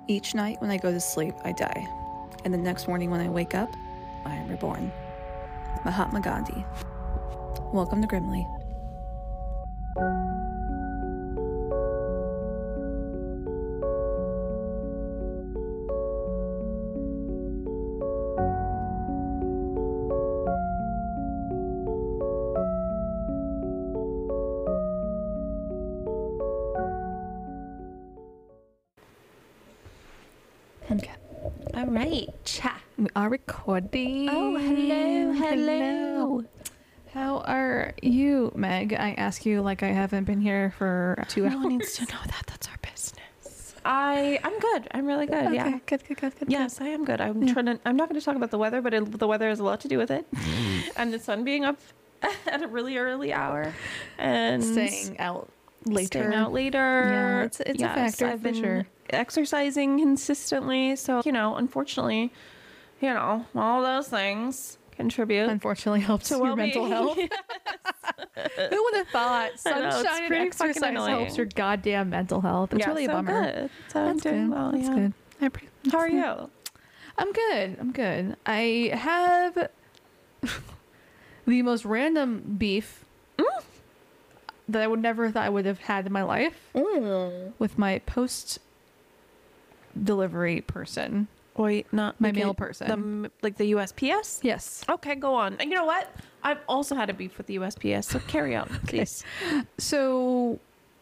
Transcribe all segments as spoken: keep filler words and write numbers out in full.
Each night when I go to sleep, I die. And the next morning when I wake up, I am reborn. Mahatma Gandhi. Welcome to Grimly. Okay. All right. Cha. We are recording. Oh, hello, hello. How are you, Meg? I ask you like I haven't been here for two No hours. one needs to know that. That's our business. I I'm good. I'm really good. Okay, Yeah. good, good, good, good. Yes, I am good. I'm Yeah. trying to. I'm not going to talk about the weather, but it, the weather has a lot to do with it, and the sun being up at a really early hour, and Staying out later. staying out later. Yeah, it's- it's a factor I've for been sure. exercising consistently, so you know, unfortunately, you know, all those things contribute Unfortunately, helps to your well-being. mental health. Who would have thought I know, it's sunshine and pretty fucking exercise annoying. helps your goddamn mental health? It's yeah, really a so bummer. Good. So I'm That's doing good. well. That's yeah. good. I appre- How are that's good. you? I'm good. I'm good. I have the most random beef Mm. that I would never thought I would have had in my life with my post delivery person. Wait, not My like mail a- person. The, m- like the U S P S? Yes. Okay, go on. And you know what? I've also had a beef with the U S P S, so carry on, please. So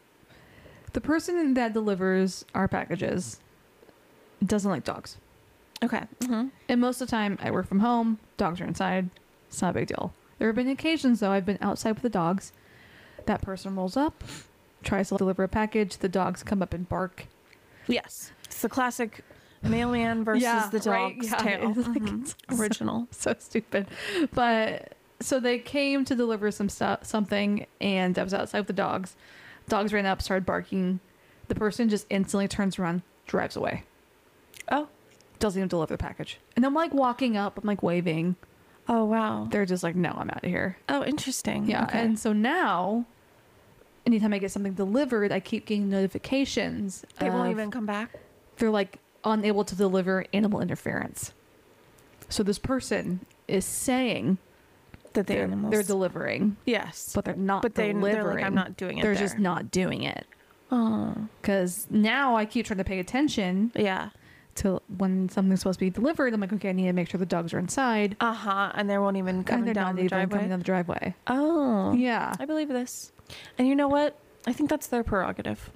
the person that delivers our packages doesn't like dogs. Okay. Mm-hmm. And most of the time I work from home, dogs are inside. It's not a big deal. There have been occasions though I've been outside with the dogs. That person rolls up, tries to deliver a package, the dogs come up and bark. Yes. It's the classic mailman versus Yeah, the right? dog's Yeah, tail. it's like- Mhm. it's so- Original. So stupid. But so they came to deliver some stuff, something, and I was outside with the dogs. Dogs ran up, started barking. The person just instantly turns around, drives away. Oh. Doesn't even deliver the package. And I'm like walking up, I'm like waving. Oh, wow. They're just like, no, I'm out of here. Oh, interesting. Yeah. Okay. And so now, anytime I get something delivered, I keep getting notifications. they won't of- even come back. They're like unable to deliver animal interference. So this person is saying That the they're, animals. they're delivering, yes. but they're not But they, delivering. they're like, I'm not doing it. They're there. just not doing it. Oh. Because now I keep trying to pay attention Yeah. to when something's supposed to be delivered. I'm like, okay, I need to make sure the dogs are inside. Uh huh. And they won't even And come they're down not the even driveway. coming down the driveway. Oh. Yeah. I believe this. And you know what? I think that's their prerogative.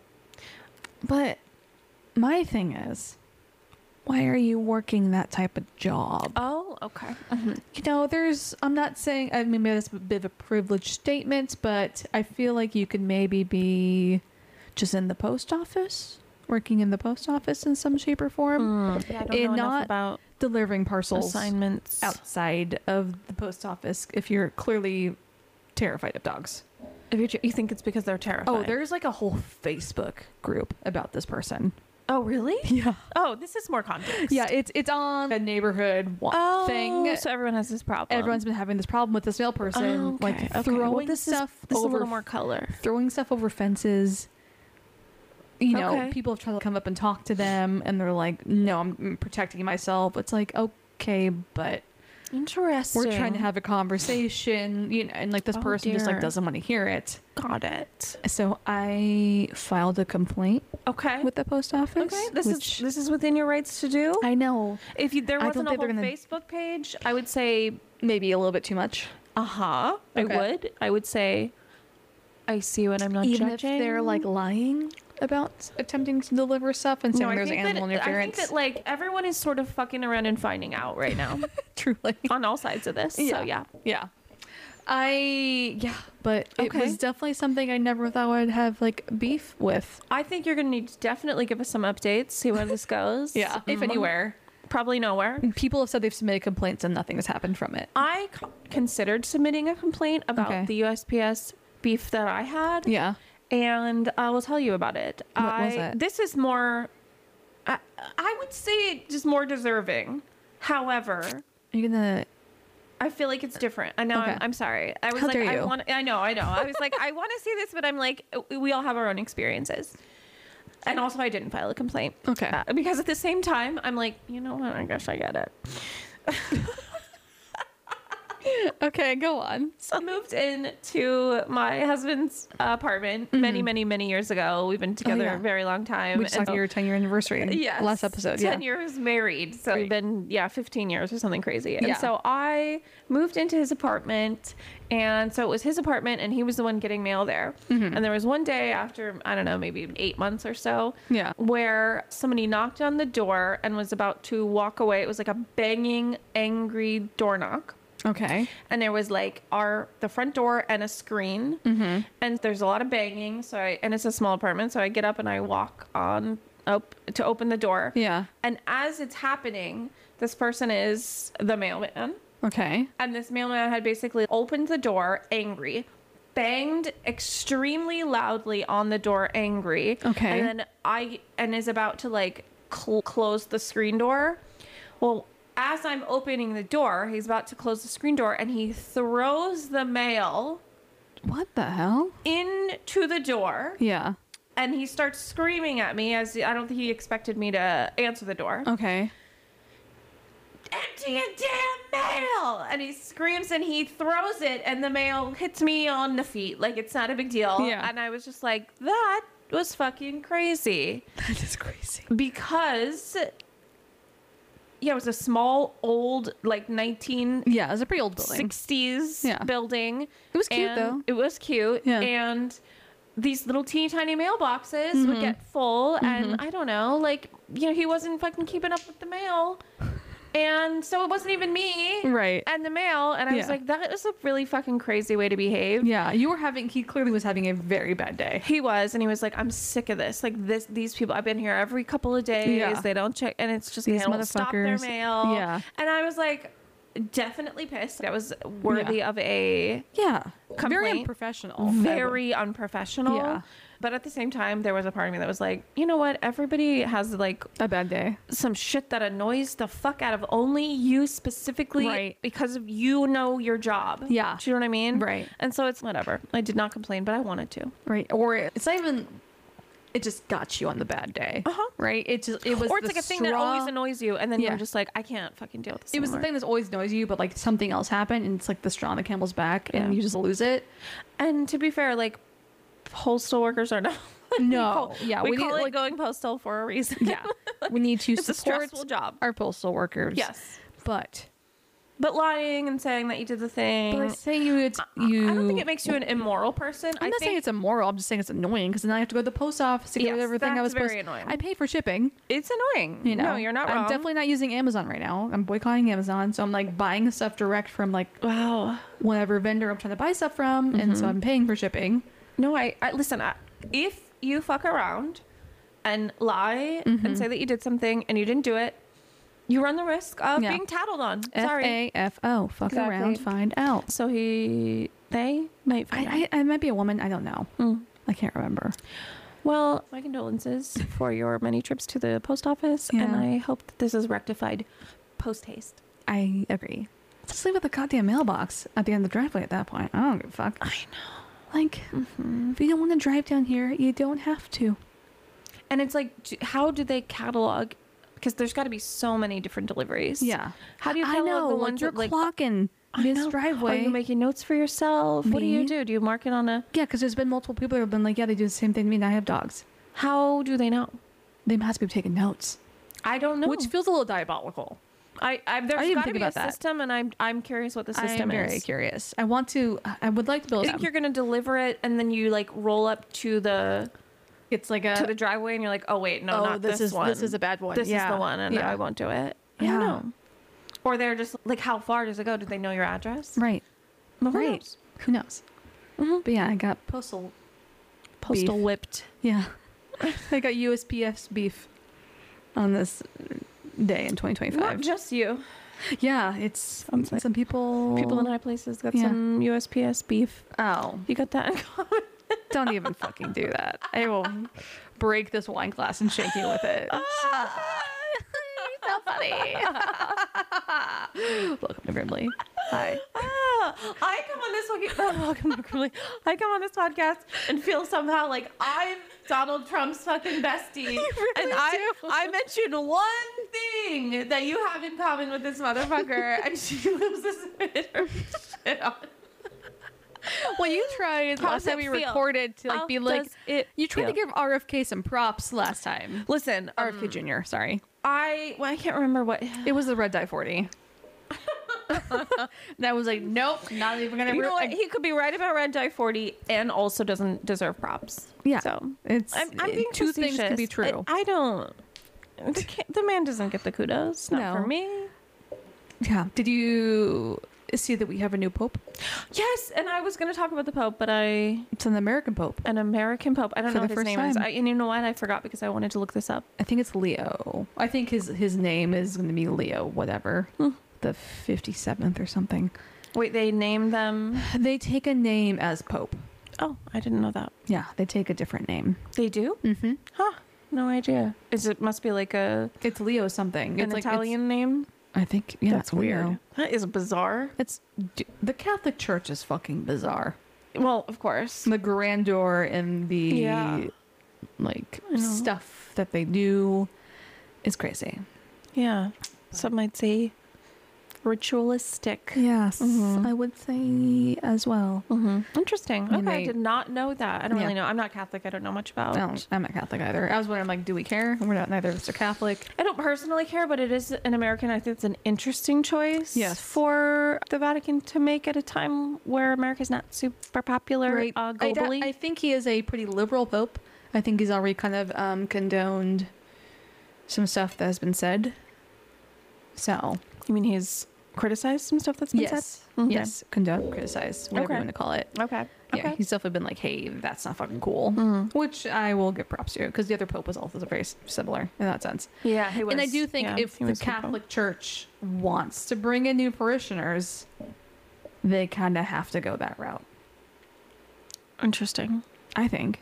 But my thing is, why are you working that type of job? Oh, okay. You know, there's, I'm not saying, I mean, maybe that's a bit of a privileged statement, but I feel like you could maybe be just in the post office, working in the post office in some shape or form, Yeah, I don't And know enough not about delivering parcels assignments. outside of the post office if you're clearly terrified of dogs. If you're, you think it's because they're terrified. Oh, there's like a whole Facebook group about this person. Oh, really? Yeah. Oh, this is more context. Yeah, it's it's on a neighborhood wa- Oh, thing. so everyone has this problem. Everyone's been having this problem with this male person, Oh, okay, like okay. throwing Well, this stuff is, this is over, a little more color. throwing stuff over fences. You know, Okay. people have tried to come up and talk to them, and they're like, "No, I'm protecting myself." It's like, okay, but Interesting. we're trying to have a conversation, you know, and like this Oh, person just like dear. doesn't want to hear it. Got it. So I filed a complaint Okay. with the post office. okay. This which is this is within your rights to do. I know If you, there I wasn't don't a think whole they're gonna- Facebook page, I would say, maybe a little bit too much. uh huh. I Okay. would. I would say, I see what I'm not Even judging. if they're like lying about attempting to deliver stuff and saying no, I there's think animal that, interference. I think that like everyone is sort of fucking around and finding out right now Truly. on all sides of this. So yeah. Yeah. I, yeah, but it Okay. was definitely something I never thought I'd have like beef with. I think you're gonna need to definitely give us some updates, see where this goes. If Mhm. anywhere. Probably nowhere. People have said they've submitted complaints and nothing has happened from it. I c- considered submitting a complaint about Okay. the U S P S beef that I had. Yeah. And I will tell you about it. What I, was it? This is more, I, I would say just more deserving. However, Are you gonna? I feel like it's different. I know. Okay. I'm, I'm sorry. I was How like, dare I you. want. I know. I know. I was like, I want to say this, but I'm like, we all have our own experiences. And also, I didn't file a complaint. Okay. Uh, because at the same time, I'm like, you know what? I guess I get it. Okay, go on. So I moved into my husband's apartment many, many, many years ago. We've been together yeah. a very long time. We just And talked so- your ten year anniversary. Yes. Last episode. ten Yeah. years married. So Right. we've been, yeah, fifteen years or something crazy. And Yeah. so I moved into his apartment. And so it was his apartment and he was the one getting mail there. Mm-hmm. And there was one day after, I don't know, maybe eight months or so. Yeah. Where somebody knocked on the door and was about to walk away. It was like a banging, angry door knock. Okay. And there was like our the front door and a screen, Mm-hmm. and there's a lot of banging. So I and it's a small apartment, so I get up and I walk on up to open the door. Yeah. And as it's happening, this person is the mailman, Okay. and this mailman had basically opened the door angry, banged extremely loudly on the door angry. Okay. And then I and is about to like cl- close the screen door. Well, as I'm opening the door, he's about to close the screen door and he throws the mail What the hell? into the door Yeah. and he starts screaming at me as I don't think he expected me to answer the door. Okay. Empty a damn mail! And he screams and he throws it and the mail hits me on the feet. Like it's not a big deal. Yeah. And I was just like, that was fucking crazy. That is crazy. Because yeah, it was a small, old, like nineteen Yeah, it was a pretty old building. sixties Yeah. building. It was cute, And though. It was cute. Yeah. And these little teeny tiny mailboxes Mm-hmm. would get full. And I don't know, like, you know, he wasn't fucking keeping up with the mail. And so it wasn't even me. Right. And the mail. And I was Yeah. like, that is a really fucking crazy way to behave. Yeah, you were having. He clearly was having a very bad day. He was, and he was like, "I'm sick of this. Like this, these people. I've been here every couple of days. Yeah. They don't check, and it's just These they don't stop their motherfuckers. mail." Yeah. and I was like, definitely pissed. That was worthy of a Yeah, very Complaint. unprofessional. very unprofessional. Yeah. But at the same time, there was a part of me that was like, you know what? Everybody has like a bad day. some shit that annoys the fuck out of only you specifically, Right. because of you know your job. Yeah. Do you know what I mean? Right. And so it's whatever. I did not complain, but I wanted to. Right, or it's not even. It just got you on the bad day. Uh-huh. Right. It just it was. Or it's the like a thing straw. that always annoys you, and then Yeah. you're just like, I can't fucking deal with this. It was the anymore. thing that's always annoys you, but like something else happened, and it's like the straw on the camel's back, and Yeah. you just lose it. And to be fair, like postal workers are not. No, we yeah, we, we need, call it like- going postal for a reason. Yeah, we need to it's a support stressful job. our postal workers. Yes, but but lying and saying that you did the thing. but saying you, it's you. I don't think it makes you an immoral person. I'm I not think saying it's immoral. I'm just saying it's annoying because then I have to go to the post office to get Yes, everything I that's was supposed. very annoying. I pay for shipping. it's annoying. You know, no, you're not wrong. I'm definitely not using Amazon right now. I'm boycotting Amazon, so I'm like buying the stuff direct from like Wow. whatever vendor I'm trying to buy stuff from, and Mm-hmm. so I'm paying for shipping. No, I, I listen. I, if you fuck around and lie and say that you did something and you didn't do it, you run the risk of Yeah. being tattled on. F Sorry. A F O. Fuck Exactly. around, find out. So he, they might find out. I, I, I might be a woman. I don't know. Mm. I can't remember. Well, my condolences for your many trips to the post office, and Yeah. I hope that this is rectified post haste. I agree. Just leave it the goddamn mailbox at the end of the driveway at that point. I don't give a fuck. I know. Like, Mm-hmm. if you don't want to drive down here, you don't have to. And it's like, do- how do they catalog? Because there's got to be so many different deliveries. Yeah. How do you I catalog know. the like ones you're that like? clocking I this know. driveway. Are you making notes for yourself? What do you Me? do? Do you mark it on a? Yeah, because there's been multiple people who have been like, yeah, they do the same thing to me, and I have dogs. How do they know? They must be taking notes, I don't know. which feels a little diabolical. I, I there's I didn't got to think be a about that. system, and I'm I'm curious what the system I'm very is. curious. I want to. I would like to I build. think you're gonna deliver it, and then you like roll up to the It's like a. to the driveway, and you're like, oh wait, no, oh, not this, this, is one. this is a bad one. This yeah. is the one, and yeah. I won't do it. I Yeah. don't know. Or they're just like, how far does it go? Do they know your address? Right. Well, who right. knows? Who knows? Mhm. But yeah, I got postal. Postal Beef. whipped. Yeah, I got U S P S beef on this day in twenty Not twenty-five. just you. Yeah, it's Sounds like some people. People in high places got Yeah. some U S P S beef. Oh, You got that in common? don't even fucking do that. I will break this wine glass and shake you with it. Ah. So funny. Welcome to Grimly. Hi. Ah, I come on this fucking oh, welcome back, really. I come on this podcast and feel somehow like I'm Donald Trump's fucking bestie, and I do. I mentioned one thing that you have in common with this motherfucker, and she loses her shit on. Well, you tried How last does time it we feel? recorded to like How be like does it you tried to feel? give R F K some props last time. Listen, R F K um, Junior Sorry, I well I can't remember what. it was the red dye forty. That was like, nope, not even gonna. You know re- what? I- He could be right about Red Dye forty and also doesn't deserve props. Yeah, So it's I'm, I'm being two things can be facetious. true. I, I don't. The, ca- the man doesn't get the kudos. Not No. for me. Yeah. Did you see that we have a new pope? Yes, and I was going to talk about the Pope, but I It's an American pope. an American Pope. I don't For know the what his first name is. time. I, and you know what? I forgot because I wanted to look this up. I think it's Leo. I think his his name is going to be Leo, whatever, Hmm. the fifty-seventh or something. Wait, they named them. They take a name as pope. Oh, I didn't know that. Yeah, they take a different name. They do? Mm-hmm. Huh? No idea. Is it must be like a It's Leo something. an It's like Italian name? It's, I think. Yeah, That's it's Leo. weird. That is bizarre. It's d- the Catholic Church is fucking bizarre. Well, of course. The grandeur and the Yeah. like I know. stuff that they do is crazy. Yeah. Some might say ritualistic. Yes, Mhm. I would say as well. Mm-hmm. Interesting. I mean, Okay, I they- did not know that. I don't Yeah. really know. I'm not Catholic. I don't know much about. I don't, I'm not Catholic either. I was wondering, like, do we care? We're not. Neither of us are Catholic. I don't personally care, but it is an American. I think it's an interesting choice Yes. for the Vatican to make at a time where America's not super popular uh, I, da- globally. I think he is a pretty liberal pope. I think he's already kind of um, condoned some stuff that has been said. So you mean he's criticized some stuff that's been yes, said? Okay. yes, condone, criticize, whatever Okay. you want to call it. Okay. Yeah, Okay. he's definitely been like, "Hey, that's not fucking cool," Mhm. which I will give props to because the other pope was also very s- similar in that sense. Yeah, he was. And I do think yeah, if he the was liberal. Catholic Church wants to bring in new parishioners, they kind of have to go that route. Interesting. I think.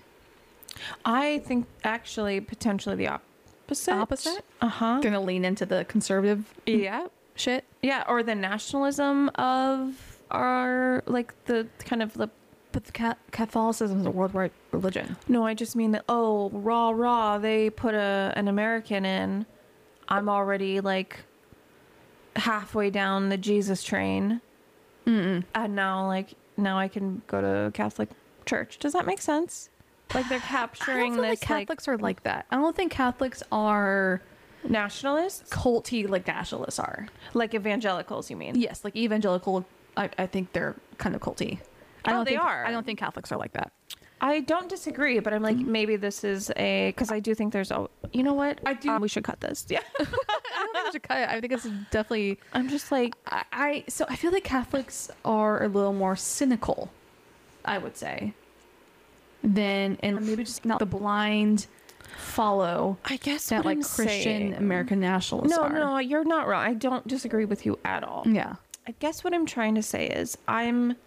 I think actually potentially the opposite. Opposite? Uh huh. Gonna lean into the conservative Yeah. shit. Yeah, or the nationalism of our like the kind of the But the Ca- Catholicism is a worldwide religion. no, I just mean that oh raw raw they put a an American in. I'm already like halfway down the Jesus train, Mm-mm. and now like now I can go to Catholic church. Does that make sense? Like they're I don't capturing feel this like Catholics are like that. I don't think Catholics are like nationalists, culty like nationalists are. like evangelicals. You mean? Yes, like evangelical. I, I think they're kind of culty. I Oh, don't they think, are. I don't think Catholics are like that. I don't disagree, but I'm like maybe this is a because I do think there's a you know what I do- Um, we should cut this. Yeah, I don't think we should cut it. I think it's definitely. I'm just like I, I so I feel like Catholics are a little more cynical, I would say, than and maybe just not the blind follow I guess that what like I'm Christian saying- American nationalists No, are. no, you're not wrong. I don't disagree with you at all. Yeah. I guess what I'm trying to say is I'm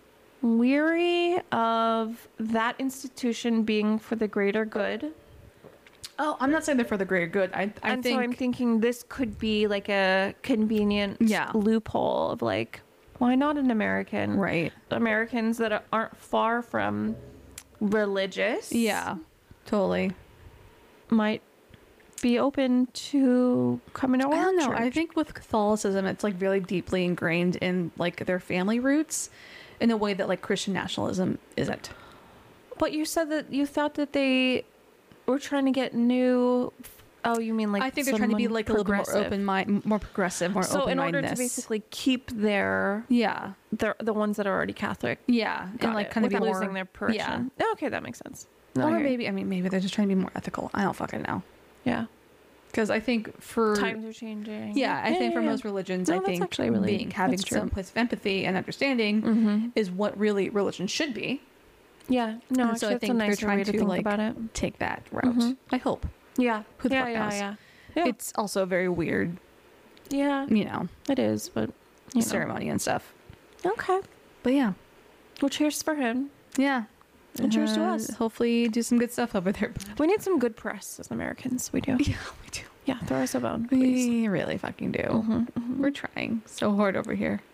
weary of that institution being for the greater good. Oh, I'm not saying they're for the greater good. I I and think so I'm thinking this could be like a convenient Yeah. loophole of like, why not an American? right. Americans that aren't far from religious. Yeah. Totally. Might be open to coming to our I don't know. church. I think with Catholicism, it's like really deeply ingrained in like their family roots, in a way that like Christian nationalism isn't. But you said that you thought that they were trying to get new. Oh, you mean like I think they're trying to be someone like a little bit more progressive. open mind, more progressive, more So in order open-mindedness. to basically keep their yeah, their the ones that are already Catholic, yeah, got and like it, kind of be without more losing their parishioner. Yeah. Okay, that makes sense. No, I or hear you. maybe I mean maybe they're just trying to be more ethical. I don't fucking know. Yeah. Because I think for Times are changing. yeah, I think for yeah, most religions, No, I that's think actually really- being having that's true. some place of empathy and understanding Mm-hmm. is what really religion should be. Yeah. No, And actually, so I that's think a they're nicer trying way to to, think like, about it. Take that route. Mhm. I hope. Yeah. Who the yeah, fuck yeah, knows? yeah, yeah. It's also very weird, Yeah, you know, it is, but you know. ceremony and stuff. Okay. But yeah, Well, cheers for him. yeah. And cheers to Uh, us. Hopefully, do some good stuff over there. We need some good press as Americans. We do. Yeah, we do. Yeah, throw us a bone, please. We really fucking do. Mhm, mhm. We're trying so hard over here.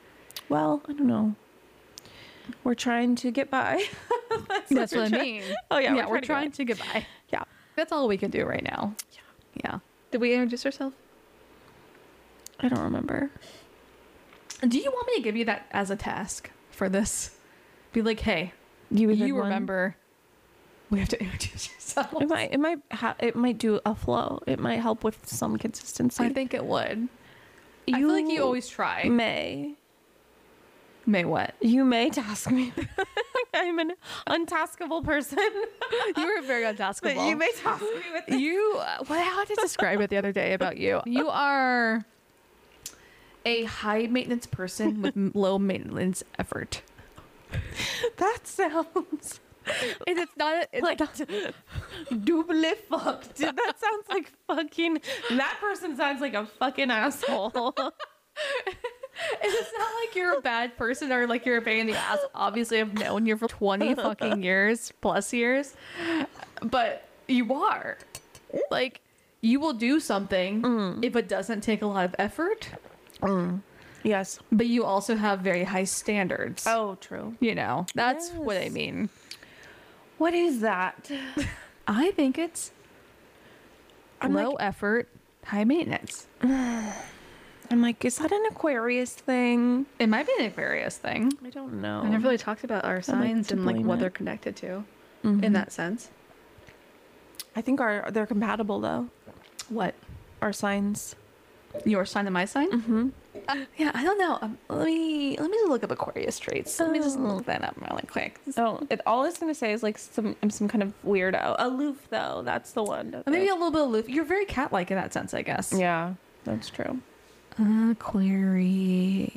Well, I don't know. We're trying to get by. That's, That's we're what I try- mean. Oh yeah, yeah, we're, to trying get to get by. Yeah. That's all we can do right now. Yeah. Yeah. Did we introduce ourselves? by. I don't remember. Do you want me to give you that as a task for this? Be like, hey, You, you remember we have to introduce yourself. It might. It might. Ha- it might do a flow. It might help with some consistency. I think it would. I feel like you always try. may. May what? You may task me. I'm an untaskable person. You were very untaskable. But you may task me with this. You, uh, what, how did I describe it the other day about you? You are a high maintenance person with m- low maintenance effort. That sounds And it's not, it's like not, double fucked. That sounds like fucking. That person sounds like a fucking asshole. it's not like you're a bad person or like you're a pain in the ass. Obviously, I've known you for twenty fucking years, plus years. But you are. Like, you will do something Mm. if it doesn't take a lot of effort, Yes. but you also have very high standards. Oh, true. You know, that's what I Yes. mean. What is that? I think it's I'm low like- effort, high maintenance. I'm like, is that an Aquarius thing? It might be an Aquarius thing. I don't know. I never really talked about our like signs to and like blame what it. they're connected to Mhm. in that sense. I think our they're compatible though. What? Our signs. Your sign and my sign? Mm-hmm. Uh, yeah, I don't know. Um, let me let me just look up Aquarius traits. Let me just Oh. look that up really quick. Oh, it, all it's gonna say is like some I'm some kind of weirdo. Aloof though. That's the one. Uh, Maybe a little bit aloof. You're very cat-like in that sense, I guess. Yeah, that's true. Aquarius.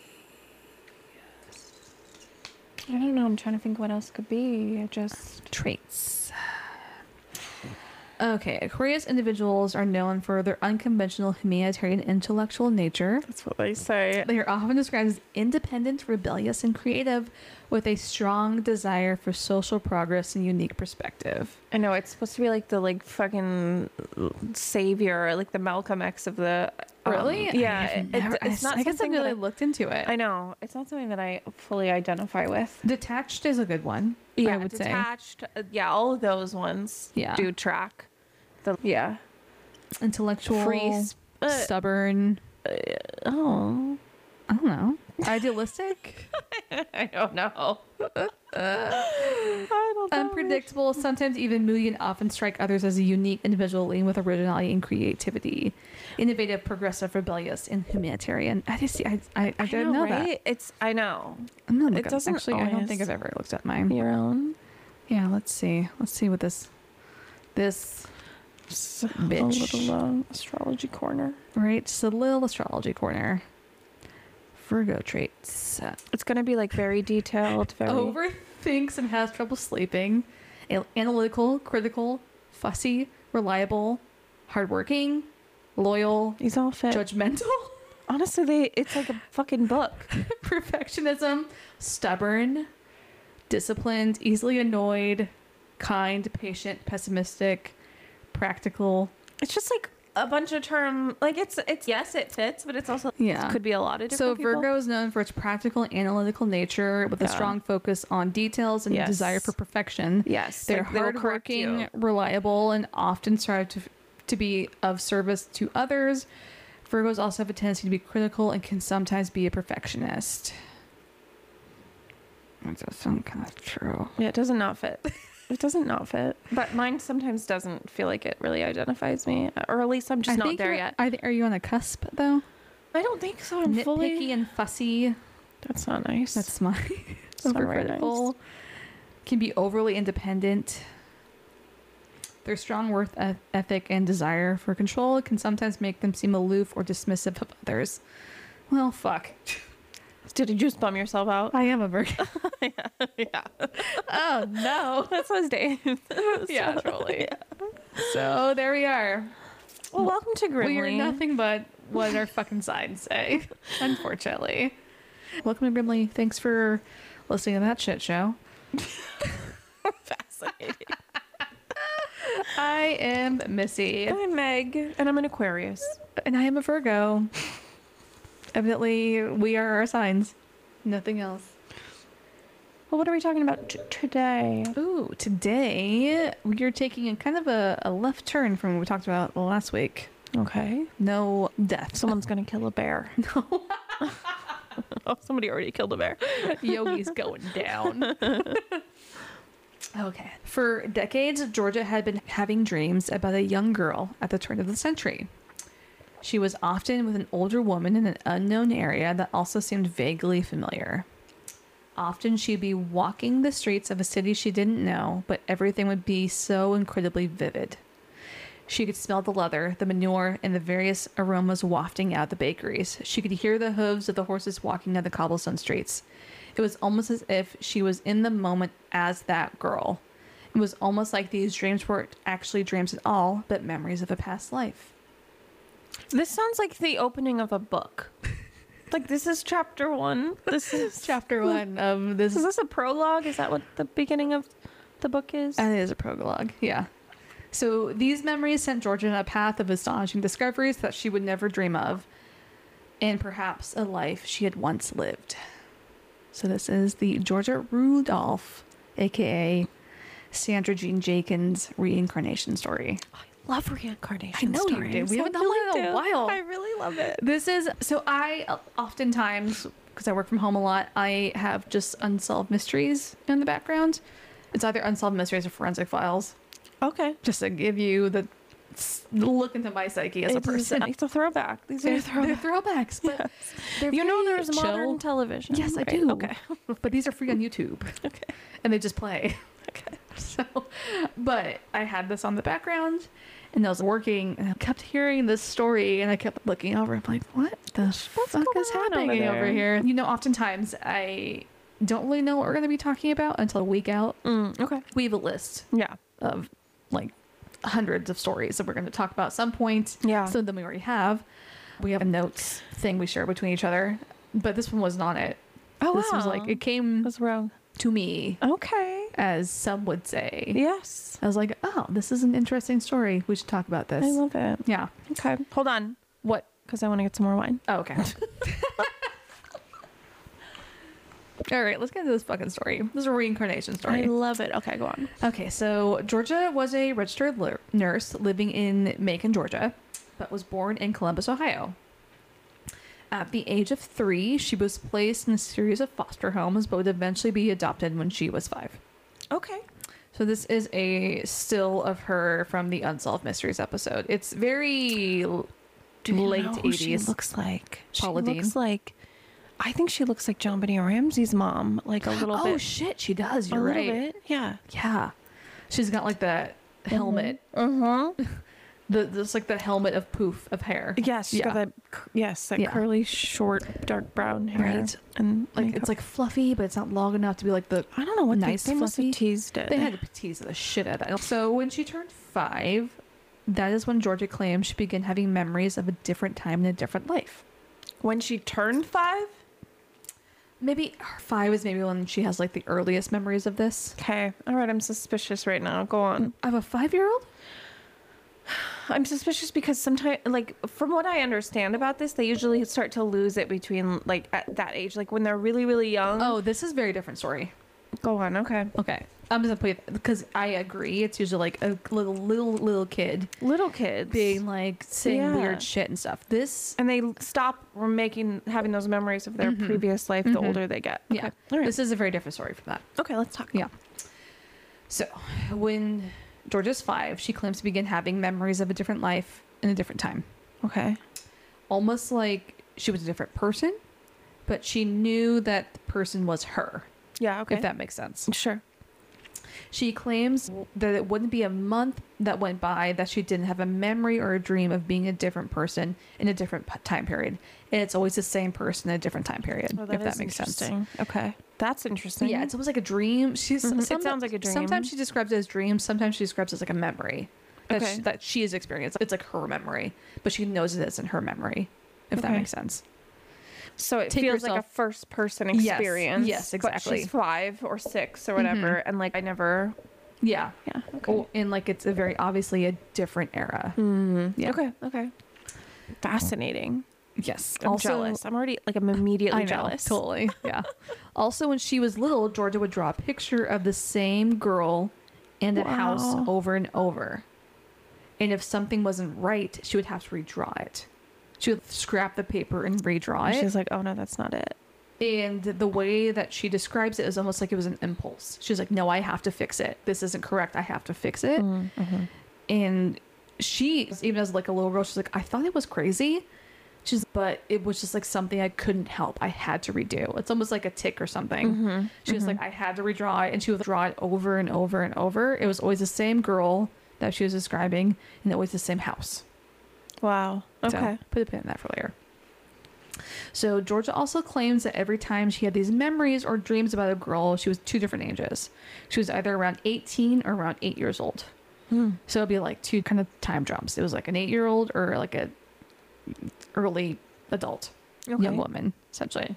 I don't know. I'm trying to think what else could be. I just Traits. Okay, Aquarius individuals are known for their unconventional humanitarian intellectual nature. that's what they say. They are often described as independent, rebellious, and creative, with a strong desire for social progress and unique perspective. I know it's supposed to be like the like fucking savior, like the Malcolm X of the. um, Really? yeah. I've it- never- it's I, not I guess I something that really I- looked into it. I know it's not something that I fully identify with. Detached is a good one. Yeah, I would say. detached. uh, Yeah, all of those ones. Yeah. do track. The yeah. Intellectual, Free. sp- Uh, stubborn. oh, I don't know. Idealistic, I don't know. I don't know. unpredictable, sometimes even moody, and often strike others as a unique individual leading with originality and creativity. Innovative, progressive, rebellious, and humanitarian. I just see. I I, I didn't know, that. It's I know I'm not It looking. doesn't Actually, I don't always- think I've ever looked at mine. your own. Yeah, let's see. Let's see what this this Just a Bitch. little uh, astrology corner. right. Just a little astrology corner. Virgo traits. Uh, It's gonna be like very detailed. Very Overthinks and has trouble sleeping. An- Analytical, critical, fussy, reliable, hardworking, loyal, These all fit. judgmental, Honestly, they it's like a fucking book. perfectionism, stubborn, disciplined, easily annoyed, kind, patient, pessimistic, practical. It's just like a bunch of term. Like it's it's yes, it fits, but it's also Yeah. could be a lot of So different people. Virgo is known for its practical, analytical nature with a Yeah. strong focus on details and Yes. desire for perfection. Yes, They're like, they will correct hardworking, you. reliable, and often strive to to be of service to others. Virgos also have a tendency to be critical and can sometimes be a perfectionist. That does sound kind of true. Yeah, it doesn't not fit. It doesn't not fit. But mine sometimes doesn't feel like it really identifies me, or at least I'm just I not think there you're- yet. I think, are you on the cusp though? I don't think so. I'm Nitpicky fully. and fussy. That's not nice. That's my That's not very nice. overcritical. Can be overly independent. Their strong worth eth- ethic and desire for control can sometimes make them seem aloof or dismissive of others. Well, fuck. Did you just bum yourself out? I am a Virgo. yeah. Oh no. That's what Dave. Yeah, totally. So there we are. Well, welcome to Grimly. We are nothing but what our fucking signs say, unfortunately. Welcome to Grimly. Thanks for listening to that shit show. Fascinating. I am Missy. I'm Meg, and I'm an Aquarius. And I am a Virgo. Evidently, we are our signs. Nothing else. Well, what are we talking about t- today? Ooh, today we are taking a kind of a, a left turn from what we talked about last week. Okay. No death. Someone's going to kill a bear. No. Oh, somebody already killed a bear. Yogi's going down. Okay. For decades, Georgia had been having dreams about a young girl at the turn of the century. She was often with an older woman in an unknown area that also seemed vaguely familiar. Often she'd be walking the streets of a city she didn't know, but everything would be so incredibly vivid. She could smell the leather, the manure, and the various aromas wafting out the bakeries. She could hear the hooves of the horses walking down the cobblestone streets. It was almost as if she was in the moment as that girl. It was almost like these dreams weren't actually dreams at all, but memories of a past life. This sounds like the opening of a book. Like, this is chapter one. This is Chapter one of this. Is this a prologue? Is that what the beginning of the book is? And it is a prologue, yeah. So these memories sent Georgia on a path of astonishing discoveries that she would never dream of, and perhaps a life she had once lived. So this is the Georgia Rudolph, aka Sandra Jean Jenkins reincarnation story. I love reincarnation I know stories. you do. We haven't done really one in a do. while. I really love it. This is so I uh, oftentimes, because I work from home a lot, I have just unsolved mysteries in the background. It's either unsolved mysteries or forensic files, Okay. just to give you the s- look into my psyche as a It's, person. it's a throwback. These They're, are they're throwbacks. throwbacks, but Yes. they're You know very there's chill. modern television. Yes, I right? do. Okay. But these are free on YouTube, Okay. and they just play. Okay. So, but I had this on the background, and I was working, and I kept hearing this story, and I kept looking over. I'm like, what the What's fuck going is on happening over over, there? here? You know, oftentimes I don't really know what we're going to be talking about until a week out. Mm, okay. We have a list Yeah. of like hundreds of stories that we're going to talk about at some point. Yeah. Some of them we already have. We have a notes thing we share between each other, but this one was not it. Oh, This was wow. like, it came What's wrong? to me, Okay. as some would say. Yes. I was like, oh, this is an interesting story. We should talk about this. I love it. Yeah. Okay. Hold on. What? Because I want to get some more wine. Oh, okay. All right, let's get into this fucking story. This is a reincarnation I story. love it. Okay, go on. Okay, so Georgia was a registered li- nurse living in Macon, Georgia, but was born in Columbus, Ohio. At the age of three, she was placed in a series of foster homes, but would eventually be adopted when she was five. Okay. So this is a still of her from the Unsolved Mysteries episode. It's very l- Do you late know who she eighties. looks like? Paula she Deen. looks like, I think she looks like John Benet Ramsey's mom, like a little Oh bit. shit, she does. a You're little right. bit. Yeah. Yeah, she's got like that helmet. Uh huh. The just like the helmet of poof of hair. Yes. She's Yeah. got that. cur- Yes, that Yeah. curly, short, dark brown hair. Right. And Like makeup. it's like fluffy, but it's not long enough to be like the. I don't know what nice, they, they must have fluffy- teased it. They had to tease the shit out of that. So when she turned five, that is when Georgia claimed she began having memories of a different time and a different life. When she turned five. Maybe her five is maybe when she has like the earliest memories of this. Okay. All right. I'm suspicious right now. Go on. I have a five-year-old. I'm suspicious because sometimes, like, from what I understand about this, they usually start to lose it between, like, at that age, like when they're really, really young. Oh, this is a very different story. Go on. Okay. Okay, I'm just gonna put because I agree. It's usually like a little little little kid Little kids. being like saying Yeah. weird shit and stuff. This And they stop making having those memories of their Mhm. previous life the Mhm. older they get. yeah, Okay. All right. this is a very different story from that. Okay, let's talk. Yeah. So when Georgia's five, she claims to begin having memories of a different life in a different time, Okay. almost like she was a different person, but she knew that the person was her. Yeah. Okay. If that makes sense. Sure. She claims that it wouldn't be a month that went by that she didn't have a memory or a dream of being a different person in a different p- time period. And it's always the same person in a different time period, Well, if that is makes sense. interesting. Okay. That's interesting. Yeah, it's almost like a dream. She's Mhm. It some- sounds like a dream. Sometimes she describes it as dreams. Sometimes she describes it as like a memory that, Okay. she, that she has experienced. It's like her memory, but she knows it isn't her memory, if that Okay. makes sense. So it Take feels like a yourself- first person Yes. experience. Yes, But exactly. she's five or six or whatever. And like, I never. Yeah. Yeah. Okay. Oh, and like it's a very obviously a different era. Mm. Yeah. Okay. Okay. Fascinating. Yes. I'm also, jealous. I'm already like I'm immediately I know, jealous. totally. Yeah. Also, when she was little, Georgia would draw a picture of the same girl in that house Wow. over and over. And if something wasn't right, she would have to redraw it. She would scrap the paper and redraw And it. she's like, oh no, that's not it. And the way that she describes it is almost like it was an impulse. She's like, no, I have to fix it. This isn't correct. I have to fix it. Mm-hmm. And she, even as like a little girl, she's like, I thought it was crazy. She's, but it was just like something I couldn't help. I had to redo. It's almost like a tick or something. Mm-hmm. She was like, I had to redraw it. And she would draw it over and over and over. It was always the same girl that she was describing, and always the same house. Wow. Okay. So put a pin in that for later. So Georgia also claims that every time she had these memories or dreams about a girl, she was two different ages. She was either around eighteen or around eight years old. Hmm. So it'd be like two kind of time jumps. It was like an eight-year-old or like a early adult Okay. young woman, essentially.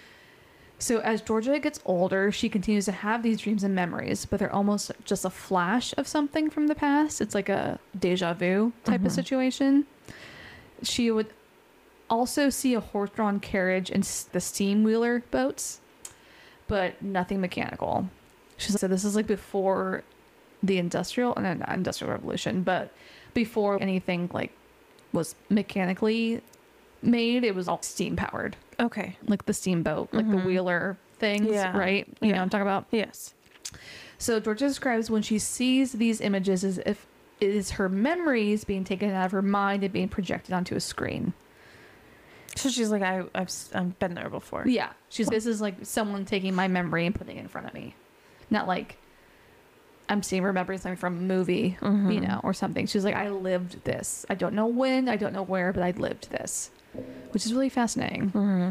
So as Georgia gets older, she continues to have these dreams and memories, but they're almost just a flash of something from the past. It's like a deja vu type Mhm. of situation. She would also see a horse-drawn carriage and s- the steam wheeler boats, but nothing mechanical. She said this is like before the industrial, no, not industrial revolution, but before anything like was mechanically made. It was all steam powered, Okay. like the steamboat, like the Mhm. wheeler things, Yeah. right? You know Yeah. what I'm talking about? Yes. So Georgia describes when she sees these images as if it is her memories being taken out of her mind and being projected onto a screen. So she's like, I, I've, s- I've been there before. Yeah. She's this is like someone taking my memory and putting it in front of me. Not like I'm seeing remembering something from a movie, you Mhm. know, or something. She's like, I lived this. I don't know when, I don't know where, but I lived this. Which is really fascinating. Mm-hmm.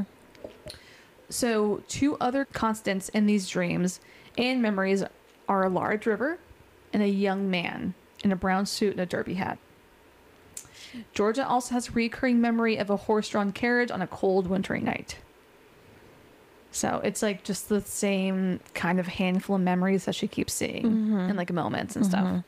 So, two other constants in these dreams and memories are a large river and a young man in a brown suit and a derby hat. Georgia also has a recurring memory of a horse-drawn carriage on a cold wintry night. So it's like just the same kind of handful of memories that she keeps seeing Mhm. in like moments and stuff. Mhm.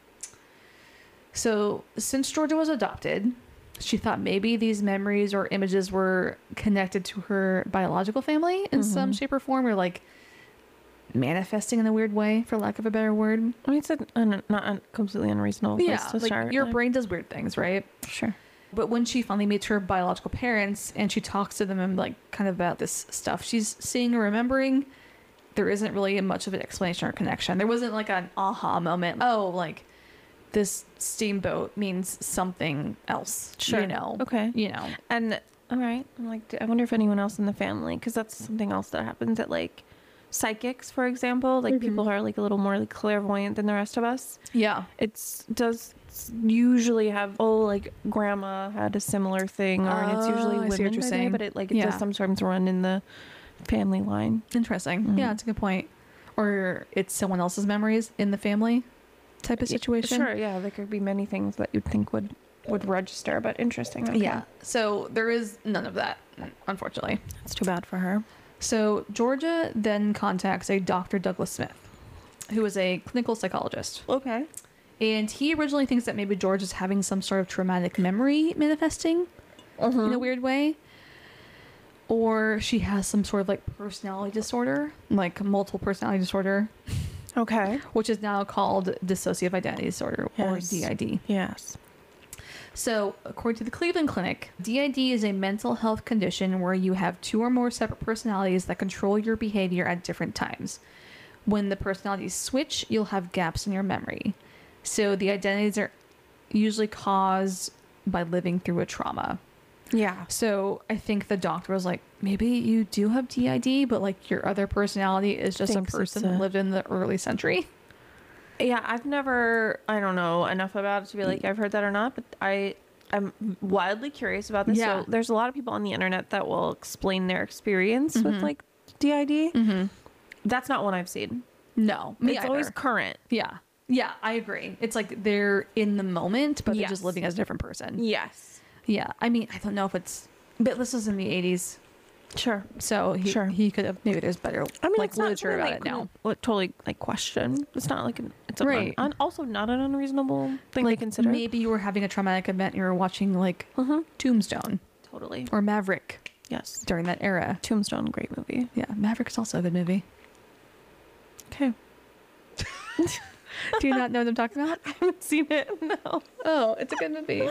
So since Georgia was adopted, she thought maybe these memories or images were connected to her biological family in some Mhm. shape or form, or like manifesting in a weird way, for lack of a better word. I mean, it's a, un, not un, completely unreasonable place Yeah, to like start. your Like, brain does weird things, right? Sure. But when she finally meets her biological parents and she talks to them and like kind of about this stuff she's seeing or remembering, there isn't really much of an explanation or connection. There wasn't like an aha moment. Oh, like this steamboat means something else. Sure. You know. Okay. You know. And all right, I'm like, I wonder if anyone else in the family, because that's something else that happens at like psychics, for example, like Mhm. people who are like a little more like clairvoyant than the rest of us. Yeah. It's does usually have oh like grandma had a similar thing, or and it's Oh, usually I women see what you're by day, saying. but it like it Yeah. does sometimes run in the family line. Interesting. Mhm. Yeah, that's a good point. Or it's someone else's memories in the family type of Yeah, situation. Sure, yeah, there could be many things that you'd think would would register, but interesting. Okay. Yeah. So there is none of that, unfortunately. It's too bad for her. So Georgia then contacts a Doctor Douglas Smith, who is a clinical psychologist. Okay. And he originally thinks that maybe George is having some sort of traumatic memory manifesting Mm-hmm. in a weird way. Or she has some sort of like personality disorder, like multiple personality disorder, Okay. which is now called dissociative identity disorder, Yes. or D I D. Yes. So, according to the Cleveland Clinic, D I D is a mental health condition where you have two or more separate personalities that control your behavior at different times. When the personalities switch, you'll have gaps in your memory. So, the identities are usually caused by living through a trauma. Yeah. So, I think the doctor was like, maybe you do have D I D, but like your other personality is just Thinks a it's person a- that lived in the early century. Yeah, I've never, I don't know enough about it to be like I've heard that or not, but I, I'm wildly curious about this. Yeah. So there's a lot of people on the internet that will explain their experience with Mhm. like D I D. Mm-hmm. That's not one I've seen. No, me It's either. always current. Yeah. Yeah, I agree. It's like they're in the moment, but they're Yes. just living as a different person. Yes. Yeah. I mean, I don't know if it's, but this was in the eighties. Sure. So he, Sure. he could have, maybe there's better I mean, like it's not literature something about they it now. couldn't, like, totally like question. It's not like an, it's a Right. un, also not an unreasonable thing Like to consider. maybe you were having a traumatic event and you were watching like Mhm. Tombstone. totally. Or Maverick Yes. during that era. Tombstone, great movie. Yeah, Maverick is also a good movie. Okay. Do you not know what I'm talking about? I haven't seen it. No. Oh, it's a good movie.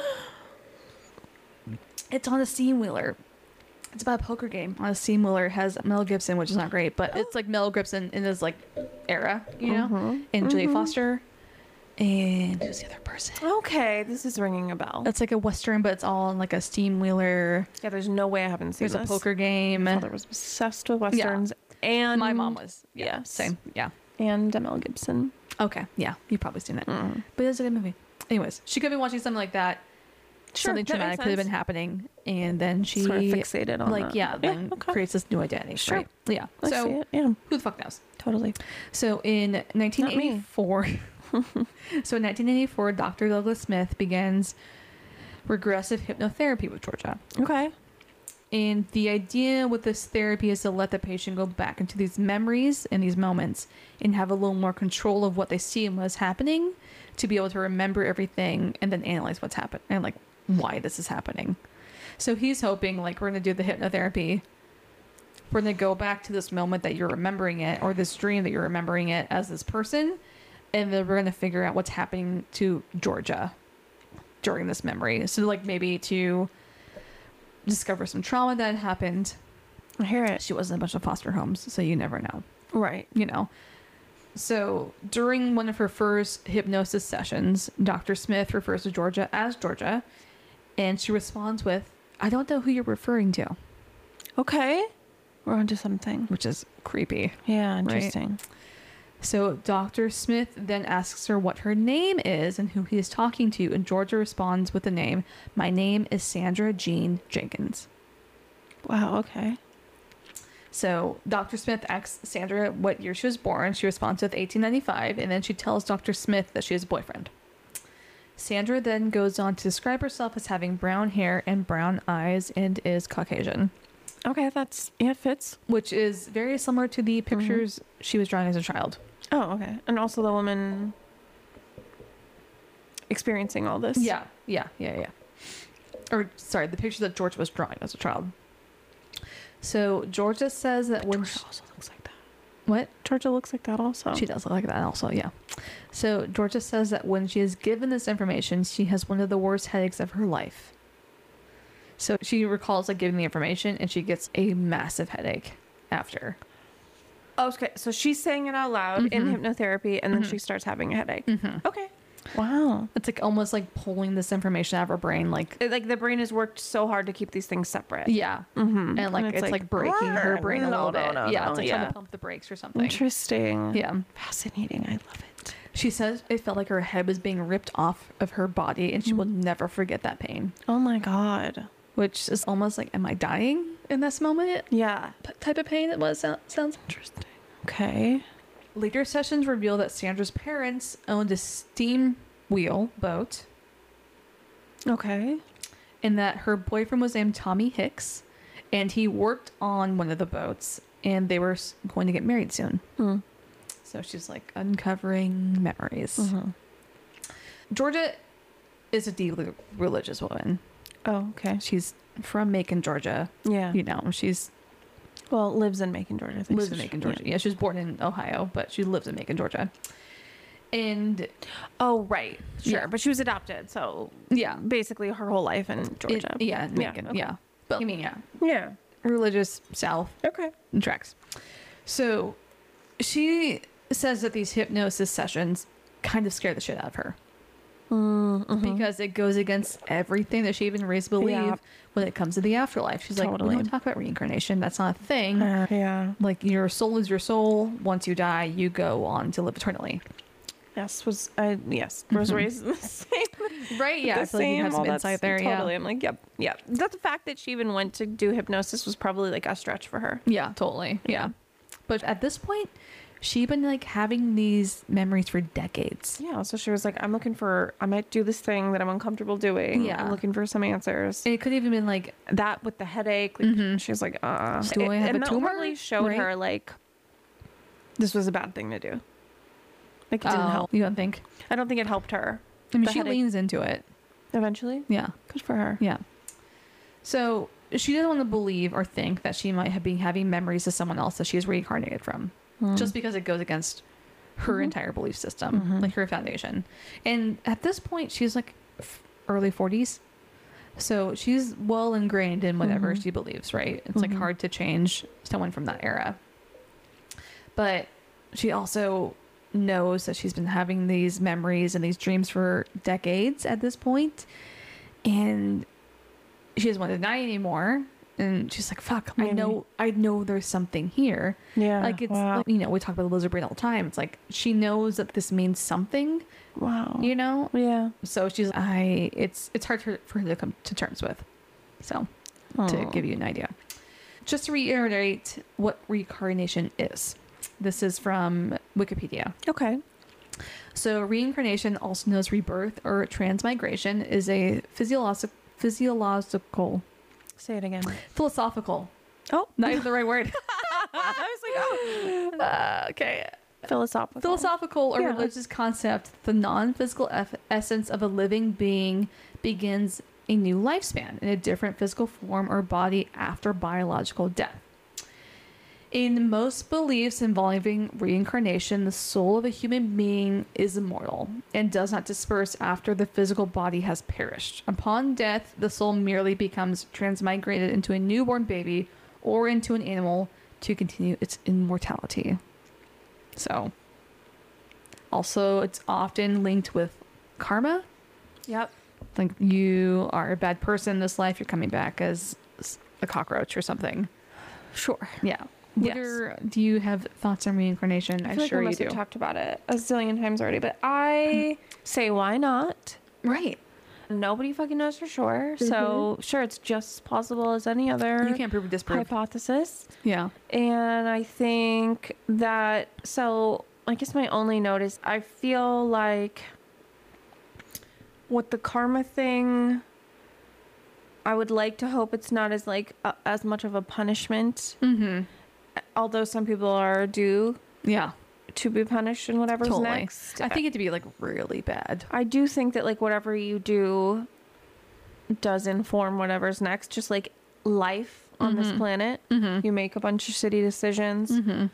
It's on a steamwheeler. It's about a poker game on a steamwheeler. It has Mel Gibson, which is not great, but it's like Mel Gibson in his like era, you know, Mhm. and Julie Mhm. Foster, and who's the other person? Okay, this is ringing a bell. It's like a western, but it's all on like a steamwheeler. Yeah, there's no way I haven't seen There's this. a poker game. My father was obsessed with westerns, and My mom was. Yeah, Yes. same. Yeah. and Mel Gibson. Okay. Yeah, you've probably seen it, Mm. but it's a good movie. Anyways, she could be watching something like that. Sure, Something that makes traumatic could have been sense. happening, and then she Sort of fixated on like that. yeah, then okay. creates this new identity. Sure. Right? Yeah. I see So it. Yeah, who the fuck knows? totally. So in nineteen eighty-four, so in nineteen eighty-four, Doctor Douglas Smith begins regressive hypnotherapy with Georgia. Okay. And the idea with this therapy is to let the patient go back into these memories and these moments and have a little more control of what they see and what's happening, to be able to remember everything and then analyze what's happened and like why this is happening. So he's hoping like we're going to do the hypnotherapy. We're going to go back to this moment that you're remembering it, or this dream that you're remembering it as this person. And then we're going to figure out what's happening to Georgia during this memory. So like maybe to discover some trauma that had happened. I hear it. She was in a bunch of foster homes, so you never know, Right. you know. So during one of her first hypnosis sessions, Doctor Smith refers to Georgia as Georgia, and she responds with, "I don't know who you're referring to," Okay. We're onto something. which is creepy. Yeah, interesting. So Doctor Smith then asks her what her name is and who he is talking to, and Georgia responds with the name, "My name is Sandra Jean Jenkins." Wow, okay. So Doctor Smith asks Sandra what year she was born. She responds with eighteen ninety-five, and then she tells Doctor Smith that she has a boyfriend. Sandra then goes on to describe herself as having brown hair and brown eyes and is Caucasian, Okay, that's, yeah, it fits. which is very similar to the pictures she was drawing as a child. Oh, okay. And also the woman experiencing all this. Yeah, yeah, yeah, yeah. Or, sorry, the picture that Georgia was drawing as a child. So Georgia says that when... Georgia She, also looks like that. what? Georgia looks like that also. She does look like that also, yeah. So Georgia says that when she is given this information, she has one of the worst headaches of her life. So she recalls like giving the information, and she gets a massive headache after. Okay, so she's saying it out loud in Mhm. hypnotherapy, and then Mhm. she starts having a headache. Mm-hmm. Okay. Wow. It's like almost like pulling this information out of her brain, like It- like the brain has worked so hard to keep these things separate. yeah, Mm-hmm. and like it's, like, breaking her brain a no, little no, bit. no, yeah, no, it's like yeah. trying to pump the brakes or something. Interesting. Yeah. Fascinating. I love it. She says it felt like her head was being ripped off of her body, and she will never forget that pain. Oh my God. Which is almost like, am I dying in this moment? Yeah. P- type of pain it was sounds. Interesting. Okay. Later sessions reveal that Sandra's parents owned a steam wheel boat, Okay. and that her boyfriend was named Tommy Hicks, and he worked on one of the boats, and they were s- going to get married soon. Hmm. So she's like uncovering memories. Mm-hmm. Georgia is a deeply religious woman. Oh, okay. She's from Macon, Georgia. Yeah. You know, she's Well, lives in Macon, Georgia. I think lives so. in Macon, Georgia. Yeah. she was born in Ohio, but she lives in Macon, Georgia. And Oh, right. Sure. Yeah. But she was adopted, so yeah, basically her whole life in Georgia. It- yeah, Macon, okay. yeah. But I mean, yeah, Yeah. religious South Okay. tracks. So she says that these hypnosis sessions kind of scare the shit out of her Mm-hmm. because it goes against everything that she even raised to believe Yeah. when it comes to the afterlife. She's like, Totally. we don't talk about reincarnation. That's not a thing. Uh, yeah. Like, your soul is your soul. Once you die, you go on to live eternally. Yes. Was I? Yes. Was Mhm. raised in the same. Right? Yeah. the I feel like you same, have some all that's- insight there. Totally. I'm like, yep, yep. That the fact that she even went to do hypnosis was probably like a stretch for her. Yeah. Yeah. Totally. Yeah. But at this point, she'd been like having these memories for decades. Yeah. So she was like, I'm looking for. I might do this thing that I'm uncomfortable doing. Yeah. I'm looking for some answers. And it could even been like, That with the headache. Like, Mhm. She was like, uh. Do I it- have and a that tumor? really showed Right. her like this was a bad thing to do. Like it didn't oh, help. you don't think? I don't think it helped her. I mean, The she headache. leans into it. Eventually. Yeah. Good for her. Yeah. So she doesn't want to believe or think that she might have been having memories of someone else that she is reincarnated from, Mm. just because it goes against her Mhm. entire belief system, Mhm. like her foundation. And at this point, she's like f- early forties. So she's well ingrained in whatever Mhm. she believes, right? It's like Mhm. hard to change someone from that era. But she also knows that she's been having these memories and these dreams for decades at this point, and she doesn't want to deny anymore. And she's like, "Fuck! I Maybe. know, I know there's something here." Yeah. Like it's, wow. like, you know, we talk about the lizard brain all the time. It's like she knows that this means something, wow. you know. Yeah. So she's, I, it's, it's hard for, for her to come to terms with. So to Aw. give you an idea, just to reiterate what reincarnation is. This is from Wikipedia. Okay. So reincarnation, also known as rebirth or transmigration, is a physiological, physiological, Say it again. philosophical. Oh, Not even the right word. I was like, oh. Uh, okay. Philosophical. Philosophical or Yeah. religious concept, the non-physical eff- essence of a living being begins a new lifespan in a different physical form or body after biological death. In most beliefs involving reincarnation, the soul of a human being is immortal and does not disperse after the physical body has perished. Upon death, the soul merely becomes transmigrated into a newborn baby or into an animal to continue its immortality. So, also, it's often linked with karma. Yep. Like, you are a bad person in this life, you're coming back as a cockroach or something. Sure. Yeah. Yes. What are, do you have thoughts on reincarnation? I I'm feel like sure we you must do. have talked about it a zillion times already, but I say why not? Right. Nobody fucking knows for sure. So sure, it's just as possible as any other You can't prove or disprove. hypothesis. Yeah. And I think that, so I guess my only note is I feel like with the karma thing, I would like to hope it's not as like a, as much of a punishment, Mm-hmm. although some people are due Yeah. to be punished in whatever's Totally. next. I think it'd be like really bad. I do think that like whatever you do does inform whatever's next, just like life on this Mhm. planet. Mm-hmm. You make a bunch of shitty decisions. Mm-hmm.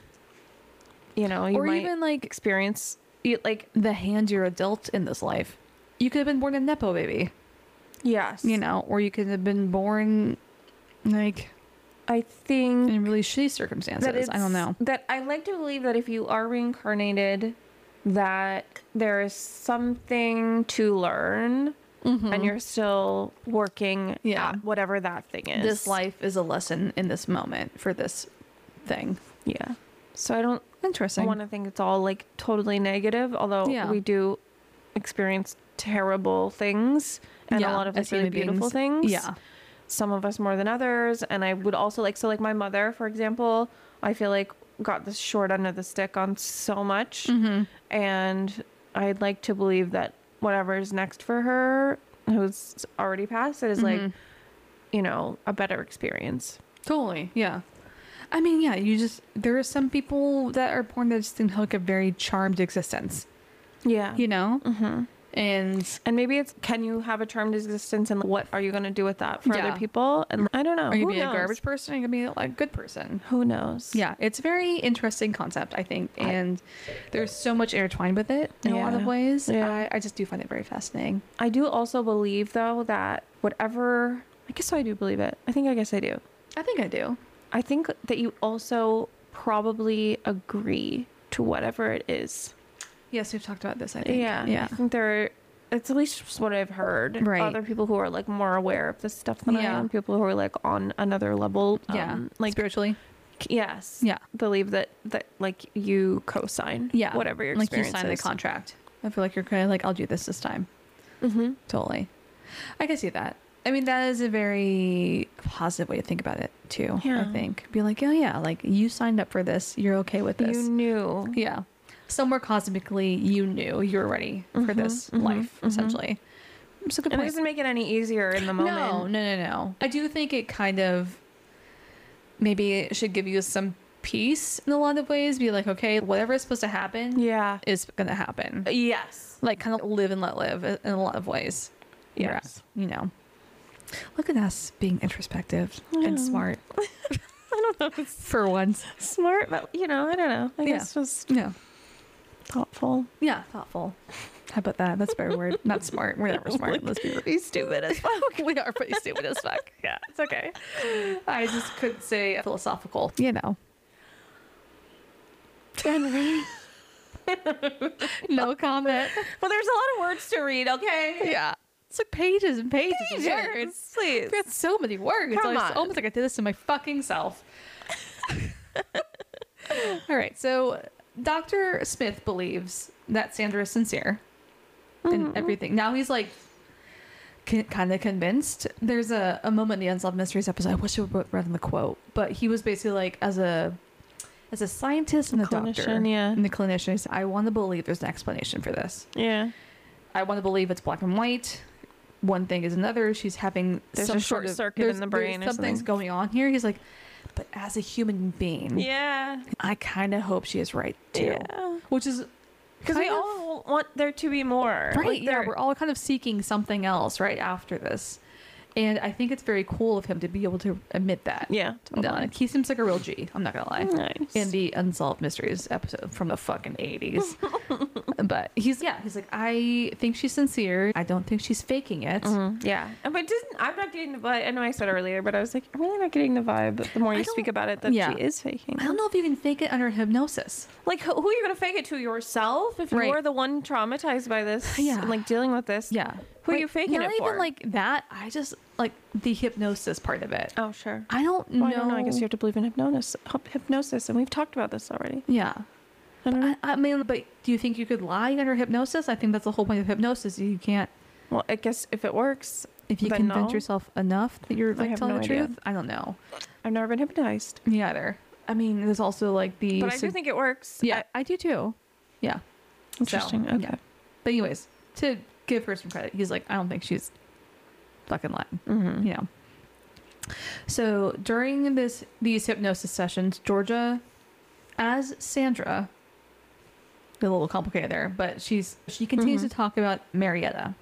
You know, you Or might even like experience you, like the hand you're dealt in this life. You could have been born a Nepo baby, yes, you know, or you could have been born like I think in really shitty circumstances. that it's, I don't know. that I like to believe that if you are reincarnated, that there is something to learn, Mm-hmm. and you're still working Yeah. at whatever that thing is. This life is a lesson in this moment for this thing. yeah. So I don't Interesting. want to think it's all like totally negative, although Yeah. we do experience terrible things and Yeah, a lot of as us really human beautiful beings. things. Yeah. Some of us more than others. And I would also like, so like my mother, for example, I feel like got the short end of the stick on so much. Mm-hmm. And I'd like to believe that whatever is next for her, who's already passed, it is like, Mhm. you know, a better experience. Totally. Yeah. I mean, yeah, you just, there are some people that are born that just have like a very charmed existence, Yeah. you know? Mm-hmm. And And maybe it's, can you have a charmed existence and what are you going to do with that for Yeah. other people? And I don't know. are you Who being a knows? garbage person or are you going to be like a good person? Who knows? Yeah, it's a very interesting concept, I think. I- And there's so much intertwined with it in a lot of Yeah. ways. Yeah. I, I just do find it very fascinating. I do also believe, though, that whatever, I guess I do believe it. I think I guess I do. I think I do. I think that you also probably agree to whatever it is. Yes, we've talked about this, I think. Yeah. Yeah. I think there, it's at least just what I've heard. Right. Other people who are like more aware of this stuff than I Yeah. am. People who are like on another level. Yeah. Um, like, Spiritually. yes. Yeah. Believe that, that like you co-sign. Yeah. Whatever your Like you experience sign the is. contract. I feel like you're kind of like, I'll do this this time. Mm-hmm. Totally. I can see that. I mean, that is a very positive way to think about it, too. I Yeah. think. Be like, oh, yeah, like you signed up for this. You're okay with this. You knew. Yeah. Somewhere cosmically, you knew you were ready for Mhm, this mhm, life, mhm. essentially. It's a good And it point. doesn't make it any easier in the moment. No, no, no, no. I do think it kind of maybe it should give you some peace in a lot of ways. Be like, okay, whatever is supposed to happen Yeah. is going to happen. Yes. Like, kind of live and let live in a lot of ways. You're Yes. at, you know. Look at us being introspective Yeah. and smart I don't know if it's for once. smart, but you know, I don't know. I Yeah. guess just Yeah. thoughtful. Yeah, thoughtful. How about that? That's a better word. Not smart. We're never smart. Let's be real. Pretty stupid as fuck. We are pretty stupid as fuck. Yeah, it's okay. I just couldn't say philosophical. You know. No comment. Well, there's a lot of words to read, okay? Yeah. It's like pages and pages, Pages, of words. please. I've got so many words. Come I was on. almost like I did this to my fucking self. All right. So Doctor Smith believes that Sandra is sincere in Mhm. everything. Now he's like kind of convinced. There's a, a moment in the Unsolved Mysteries episode. I wish I would read in the quote, but he was basically like, as a as a scientist and a, doctor, clinician, yeah. and the clinician, he said, I want to believe there's an explanation for this. Yeah. I want to believe it's black and white. One thing is another. She's having There's some a short sort of, circuit there's- in the there's brain or Something's something. going on here. He's like, but as a human being, Yeah. I kind of hope she is right too. Yeah. Which is Because we kind of- all want there to be more. right. Like, yeah, there- we're all kind of seeking something else right after this, and I think it's very cool of him to be able to admit that. Yeah. No, Totally. he seems like a real G. I'm not gonna lie. Nice. In the Unsolved Mysteries episode from the fucking eighties. But he's, yeah, he's like, I think she's sincere. I don't think she's faking it. Mhm. Yeah. And But didn't, I'm not getting the vibe. I know I said earlier, but I was like, I'm really not getting the vibe the more I you don't- speak about it that yeah. she is faking. I don't know if you can fake it under hypnosis. Like, who, who are you going to fake it to? Yourself? If Right. you're the one traumatized by this Yeah. and, like, dealing with this. Yeah. Who are Like, you faking not it for? even like that. I just like the hypnosis part of it. Oh, sure. I don't Well, know. I don't know. I guess you have to believe in hypnosis, hypnosis, and we've talked about this already. Yeah. I don't know. I, I mean, but do you think you could lie under hypnosis? I think that's the whole point of hypnosis. You can't, Well, I guess if it works, if you then convince no. yourself enough that you're I like have telling no the idea. truth. I don't know. I've never been hypnotized. Me either. I mean, there's also like the. But I do sug- think it works. Yeah, I, do too. Yeah. Interesting. So, Okay. yeah. But anyways, to give her some credit, he's like, I don't think she's fucking lying. Mm-hmm. You know. So during this these hypnosis sessions, Georgia, as Sandra, a little complicated there, but she's she continues Mhm. to talk about Marietta,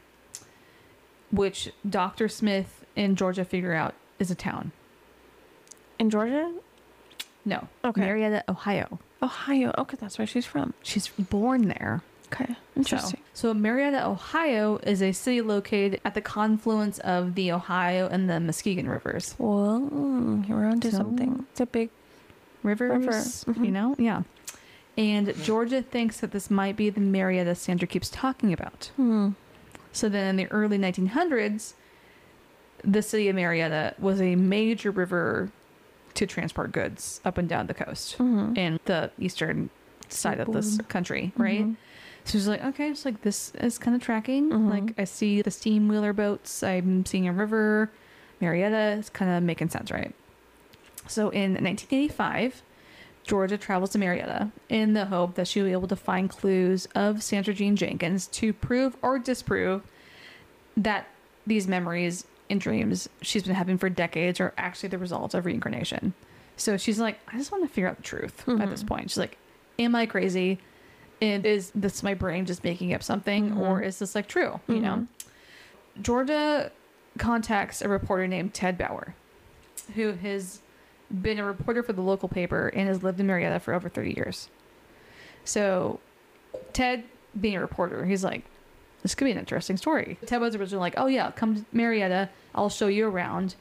which Doctor Smith and Georgia figure out is a town. In Georgia? No, Okay. Marietta, Ohio. Ohio. Okay, that's where she's from. She's born there. Okay. So, Interesting. so Marietta, Ohio is a city located at the confluence of the Ohio and the Muskegon rivers. Well, mm, you're onto So- something. It's a big. Rivers, River. you Mhm. know? Yeah. And Georgia thinks that this might be the Marietta Sandra keeps talking about. Hmm. So then in the early nineteen hundreds, the city of Marietta was a major river to transport goods up and down the coast Mm-hmm. and the eastern side of this Seaboard. country, right? Mhm. So she's like, okay, it's like this is kind of tracking. Mhm. Like I see the steam wheeler boats. I'm seeing a river. Marietta is kind of making sense, right? So in nineteen eighty-five, Georgia travels to Marietta in the hope that she'll be able to find clues of Sandra Jean Jenkins to prove or disprove that these memories and dreams she's been having for decades are actually the result of reincarnation. So she's like, I just want to figure out the truth at this Mhm. point. She's like, am I crazy? And is this my brain just making up something, Mhm. or is this like true? You know, Georgia contacts a reporter named Ted Bauer, who has been a reporter for the local paper and has lived in Marietta for over thirty years. So, Ted, being a reporter, he's like, this could be an interesting story. Ted was originally like, oh yeah, come to Marietta, I'll show you around.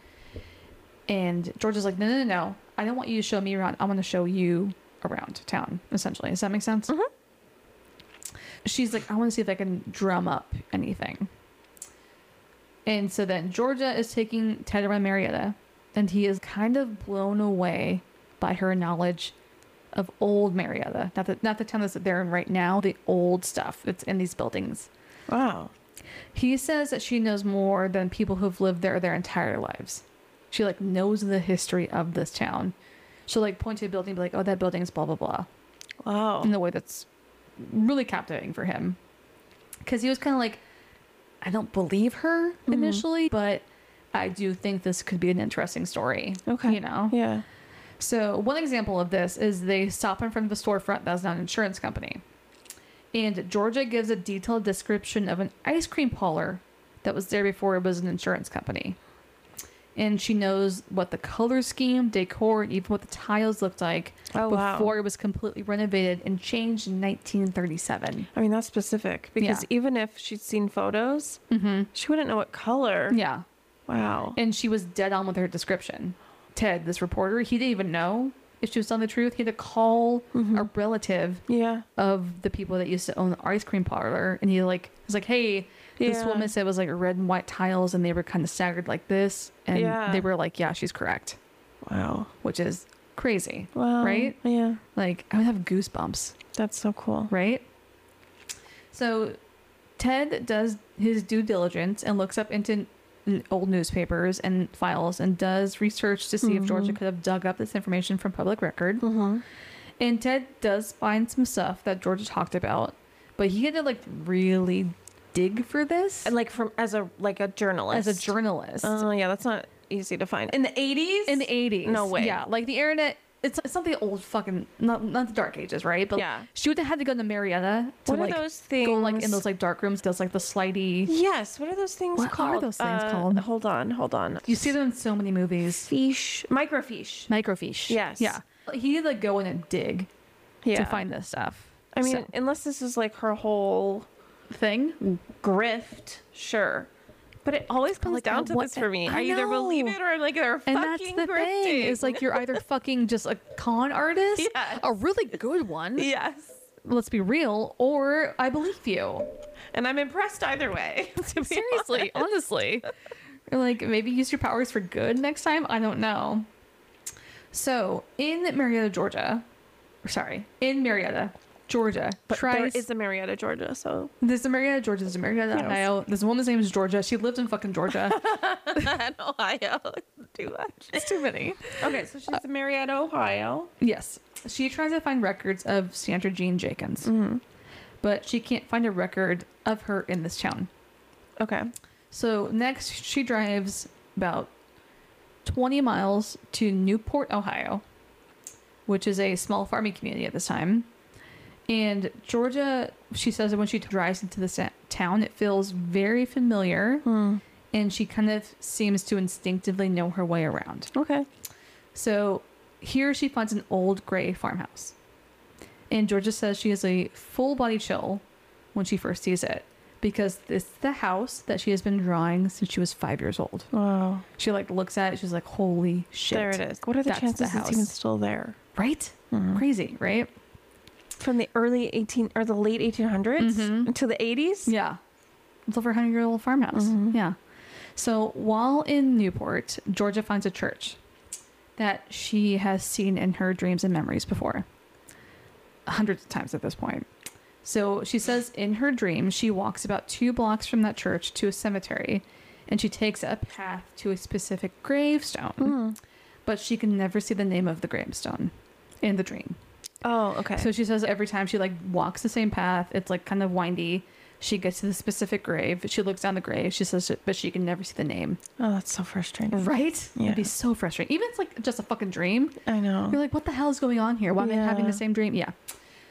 And Georgia's like, no, no, no, no. I don't want you to show me around. I want to show you around town, essentially. Does that make sense? Mhm. She's like, I want to see if I can drum up anything. And so then Georgia is taking Ted around Marietta, and he is kind of blown away by her knowledge of old Marietta. Not the, not the town that's there in right now, the old stuff that's in these buildings. Wow. He says that she knows more than people who've lived there their entire lives. She like knows the history of this town. She'll like point to a building and be like, oh, that building is blah, blah, blah. Wow. In a way that's really captivating for him. Because he was kind of like, I don't believe her Mhm. initially, but I do think this could be an interesting story. Okay. You know? Yeah. So one example of this is they stop in front of a storefront that's not an insurance company. And Georgia gives a detailed description of an ice cream parlor that was there before it was an insurance company. And she knows what the color scheme, decor, and even what the tiles looked like Oh, wow. before it was completely renovated and changed in nineteen thirty-seven. I mean, that's specific because Yeah. even if she'd seen photos, Mm-hmm. she wouldn't know what color. Yeah. Wow. And she was dead on with her description. Ted, this reporter, he didn't even know if she was telling the truth. He had to call Mhm. a relative Yeah. of the people that used to own the ice cream parlor. And he like was like, hey, this Yeah. woman said it was like red and white tiles and they were kind of staggered like this. And Yeah. they were like, yeah, she's correct. Wow. Which is crazy. Wow. Right? Yeah. Like, I would have goosebumps. That's so cool. Right? So Ted does his due diligence and looks up into n- old newspapers and files and does research to see if Georgia Mhm. could have dug up this information from public record. Mm-hmm. And Ted does find some stuff that Georgia talked about, but he had to like really dig for this And like from as a like a journalist. as a journalist Oh yeah, that's not easy to find. In the eighties? in the eighties. No way. Yeah, like the internet. It's, it's not the old fucking not not the dark ages, right? But Yeah. she would have had to go to Marietta to What like are those things? go like in those like dark rooms. Does like the slidey. Yes. What are those things What are called? those things Uh, called? Hold on, hold on. You see them in so many movies. Fiche. Microfiche. Microfiche. Yes. Yeah. He had to go in and dig Yeah. to find this stuff. I mean, So, unless this is like her whole thing. grift, sure. But it always comes like, down uh, to what- this for me. I I, either believe know. it or I'm like they're And that's fucking the grifting. thing. Is like you're either fucking just a con artist, Yes. a really good one. yes. Let's be real, or I believe you. And I'm impressed either way. to be Seriously, honestly. Or like maybe use your powers for good next time. I don't know. So in Marietta, Georgia, sorry, in Marietta, Georgia, But tries. there is a Marietta, Georgia, so There's a Marietta, Georgia. There's a Marietta, Yes. Ohio. There's a woman's name is Georgia. She lives in fucking Georgia. in Ohio. Too much. It's too many. Okay, so she's in Marietta, Ohio. Yes. She tries to find records of Sandra Jean Jenkins, Mm-hmm. but she can't find a record of her in this town. Okay. So next, she drives about twenty miles to Newport, Ohio, which is a small farming community at this time. And Georgia, she says that when she drives into this town, it feels very familiar, Hmm. and she kind of seems to instinctively know her way around. Okay. So here she finds an old gray farmhouse. And Georgia says she has a full body chill when she first sees it, because this is the house that she has been drawing since she was five years old. Wow. She like looks at it, she's like, holy shit. There it is. What are the That's the chances it's house. even still there? Right? Mhm. Crazy, right? From the early eighteen or the late eighteen hundreds Mhm. to the eighties? Yeah. It's over a hundred year old farmhouse. Mhm. Yeah. So while in Newport, Georgia finds a church that she has seen in her dreams and memories before. Hundreds of times at this point. So she says in her dream, she walks about two blocks from that church to a cemetery, and she takes a path to a specific gravestone, Mm. but she can never see the name of the gravestone in the dream. Oh, okay. So she says every time she like walks the same path, it's like kind of windy. She gets to the specific grave. She looks down the grave. She says, but she can never see the name. oh, that's so frustrating. Right? Yeah. It'd be so frustrating. Even if it's like just a fucking dream. I know. You're like, what the hell is going on here? Why am I having Yeah. the same dream? Yeah.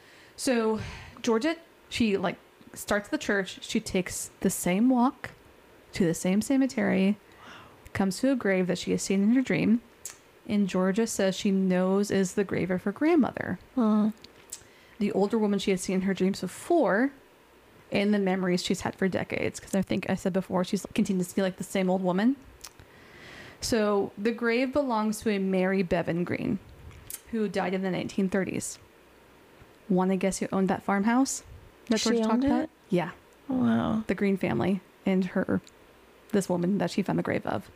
So Georgia, she like starts the church. She takes the same walk to the same cemetery, comes to a grave that she has seen in her dream. And Georgia says she knows is the grave of her grandmother. Mm. The older woman she had seen in her dreams before, and the memories she's had for decades. Because I think I said before, she's continued to see like the same old woman. So the grave belongs to a Mary Bevan Green, who died in the nineteen thirties. Want to guess who owned that farmhouse that She George talked owned about? it? Yeah, Wow. the Green family and her, this woman that she found the grave of.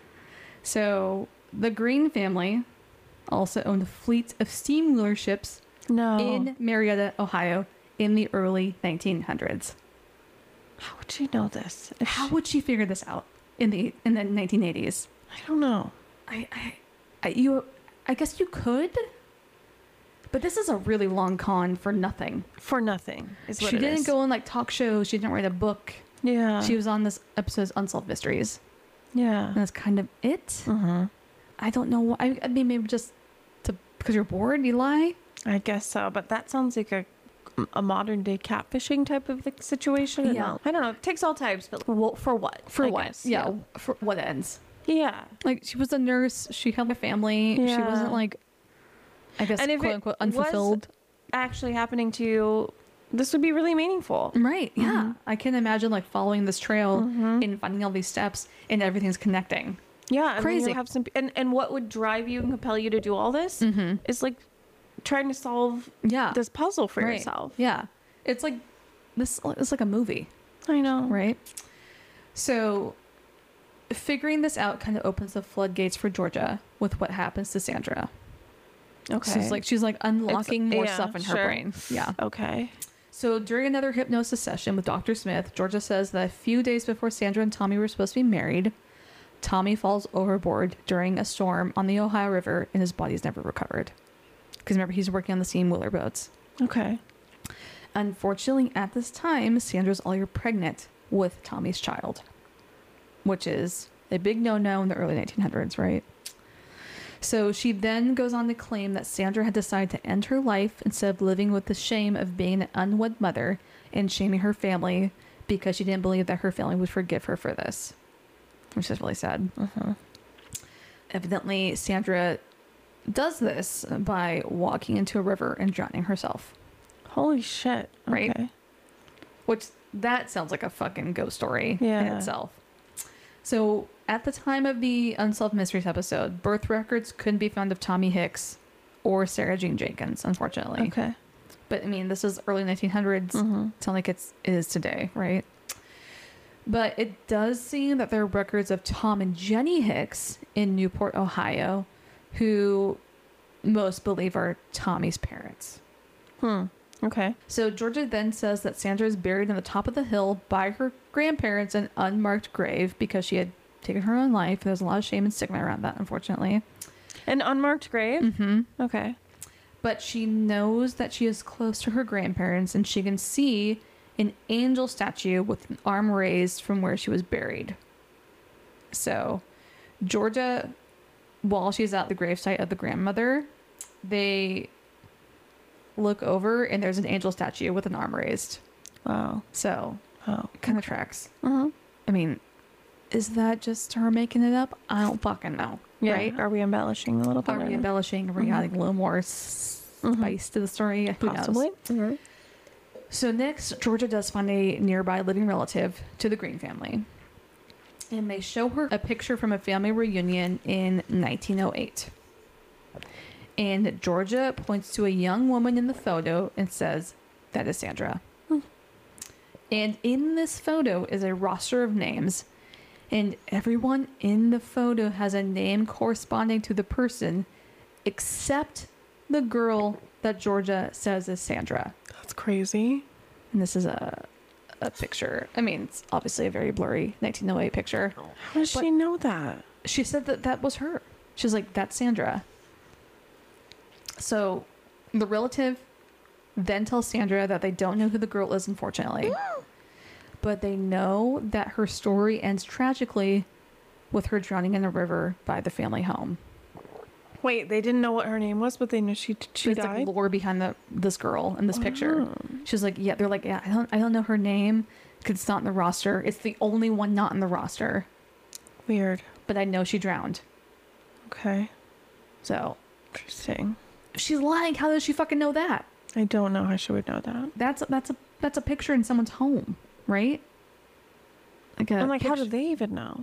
So the Green family also owned a fleet of steam wheeler ships No. in Marietta, Ohio, in the early nineteen hundreds. How would she know this? If How she- would she figure this out in the in the nineteen eighties? I don't know. I, I, I you, I guess you could, but this is a really long con for nothing. For nothing is what She it didn't is. go on like talk shows. She didn't write a book. Yeah. She was on this episode's Unsolved Mysteries, Yeah. and that's kind of it. Mm-hmm. I don't know. wh- I, I mean, maybe just to because you're bored, you lie. I guess so, but that sounds like a a modern day catfishing type of like situation. Yeah. I don't know. It takes all types, but well, for what? For I what? guess, Yeah, for what ends? Yeah. Like, she was a nurse. She had a family. She Yeah. wasn't like, I guess, And if quote it unquote, was- unfulfilled. Actually happening to you, this would be really meaningful. Right. Yeah. Mhm. I can imagine like following this trail Mhm. and finding all these steps and everything's connecting. Yeah, and Crazy. Then you'll have some, and and what would drive you and compel you to do all this Mm-hmm. is like trying to solve Yeah. this puzzle for Right. yourself. Yeah. It's like this. It's like a movie, I know. right? So, figuring this out kind of opens the floodgates for Georgia with what happens to Sandra. Okay. So it's like she's like unlocking more yeah, stuff in her sure. brain. Yeah. Okay. So during another hypnosis session with Doctor Smith, Georgia says that a few days before Sandra and Tommy were supposed to be married, Tommy falls overboard during a storm on the Ohio River and his body's never recovered. Because remember, he's working on the steam wheeler boats. Okay. Unfortunately, at this time, Sandra's all year pregnant with Tommy's child, which is a big no-no in the early nineteen hundreds, right? So she then goes on to claim that Sandra had decided to end her life instead of living with the shame of being an unwed mother and shaming her family because she didn't believe that her family would forgive her for this, which is really sad. Uh-huh. Evidently, Sandra does this by walking into a river and drowning herself, Holy shit. Right? Okay. which that sounds like a fucking ghost story in Yeah. itself. So at the time of the Unsolved Mysteries episode, birth records couldn't be found of Tommy Hicks or Sarah Jean Jenkins, unfortunately. Okay. But I mean, this is early nineteen hundreds. Mm-hmm. It's not like it's, it is today, right? But it does seem that there are records of Tom and Jenny Hicks in Newport, Ohio, who most believe are Tommy's parents. Hmm. Okay. So Georgia then says that Sandra is buried on the top of the hill by her grandparents in an unmarked grave because she had taken her own life. There's a lot of shame and stigma around that, unfortunately. An unmarked grave? Mm-hmm. Okay. But she knows that she is close to her grandparents and she can see an angel statue with an arm raised from where she was buried. So Georgia, while she's at the gravesite of the grandmother, they look over and there's an angel statue with an arm raised. Wow. So Oh. it kind of tracks. Uh-huh. I mean, is that just her making it up? I don't fucking know. Yeah. Right? Are we embellishing a little bit? Are we embellishing? Are we Mhm. adding a little more s- Mhm. spice to the story? Who Possibly. knows? Mm-hmm. So next, Georgia does find a nearby living relative to the Green family. And they show her a picture from a family reunion in nineteen oh eight. And Georgia points to a young woman in the photo and says, that is Sandra. Hmm. And in this photo is a roster of names. And everyone in the photo has a name corresponding to the person except the girl that Georgia says is Sandra. That's crazy. And this is a a picture. I mean, it's obviously a very blurry nineteen oh eight picture. How does But- she know that? She said that that was her. She's like, that's Sandra. So the relative then tells Sandra that they don't know who the girl is, unfortunately. But they know that her story ends tragically with her drowning in a river by the family home. Wait, they didn't know what her name was, but they knew she she There's died. like lore behind the this girl in this picture. Oh. She's like, yeah, they're like, yeah, I don't, I don't know her name because it's not in the roster. It's the only one not in the roster, Weird. but I know she drowned. Okay. So Interesting. if she's lying, how does she fucking know that? I don't know how she would know that. That's a, that's a that's a picture in someone's home, right? Like a I'm like, how picture- do they even know?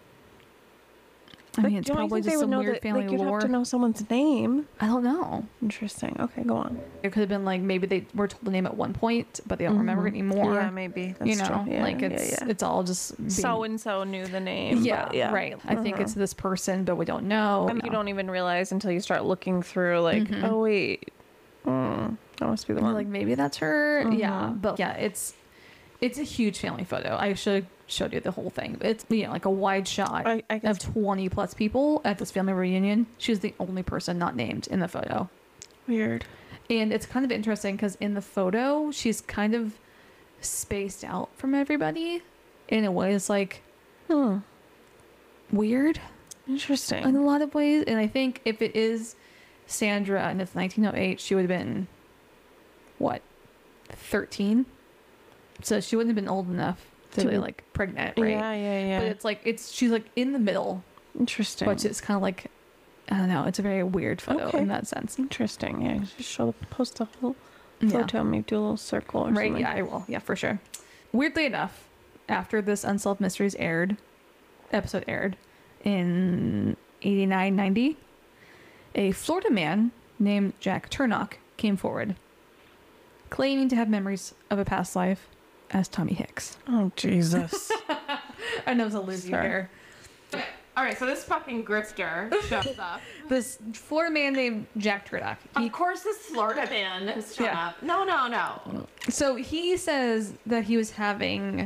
I Like, mean, it's don't you probably think they just would some know weird that, family like, you'd lore. have to know someone's name. I don't know. Interesting. Okay, go on. It could have been like maybe they were told the name at one point, but they don't remember it Mhm. anymore. Yeah, maybe. That's you know, true. Yeah, like yeah, it's yeah. it's all just being, So and so knew the name. yeah, but yeah, right. I think Uh-huh. it's this person, but we don't know. And you don't even realize until you start looking through, like, Mhm. oh wait, mm, that must be the And you're one. like maybe that's her. Yeah, Mhm. but yeah, it's it's a huge family photo. I should have showed you the whole thing. It's you know like a wide shot I, I guess of twenty plus people at this family reunion. She's the only person not named in the photo. weird. And it's kind of interesting because in the photo, she's kind of spaced out from everybody in a way it's like Hmm. weird Interesting. in a lot of ways. And I think if it is Sandra and it's nineteen oh eight, she would have been, what, thirteen? So she wouldn't have been old enough to To be be- like pregnant, right? Yeah, yeah, yeah. But it's like, it's she's like in the middle Interesting. which is kind of like, I don't know, it's a very weird photo Okay. in that sense. Interesting. Yeah, just show the post a little Yeah. photo, maybe do a little circle or Right, something. yeah, I will. Yeah, for sure. Weirdly enough, after this Unsolved Mysteries aired, episode aired in eighty-nine ninety, a Florida man named Jack Turnock came forward, claiming to have memories of a past life as Tommy Hicks. Oh, Jesus. I know to lose you Sorry. here. All right, so this fucking grifter shows up. This Florida man named Jack Turnock. He, Of course, this Florida man has shown Yeah. up. No, no, no. so he says that he was having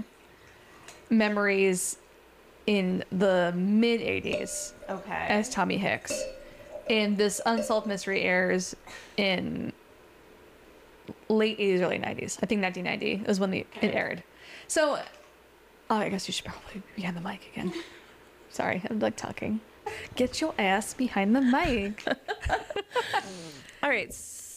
memories in the mid eighties Okay. as Tommy Hicks. And this Unsolved Mystery airs in late eighties, early nineties. I think nineteen ninety is when the, Okay. it aired. So, oh, I guess you should probably be behind the mic again. Sorry, I'm like talking. Get your ass behind the mic. All right.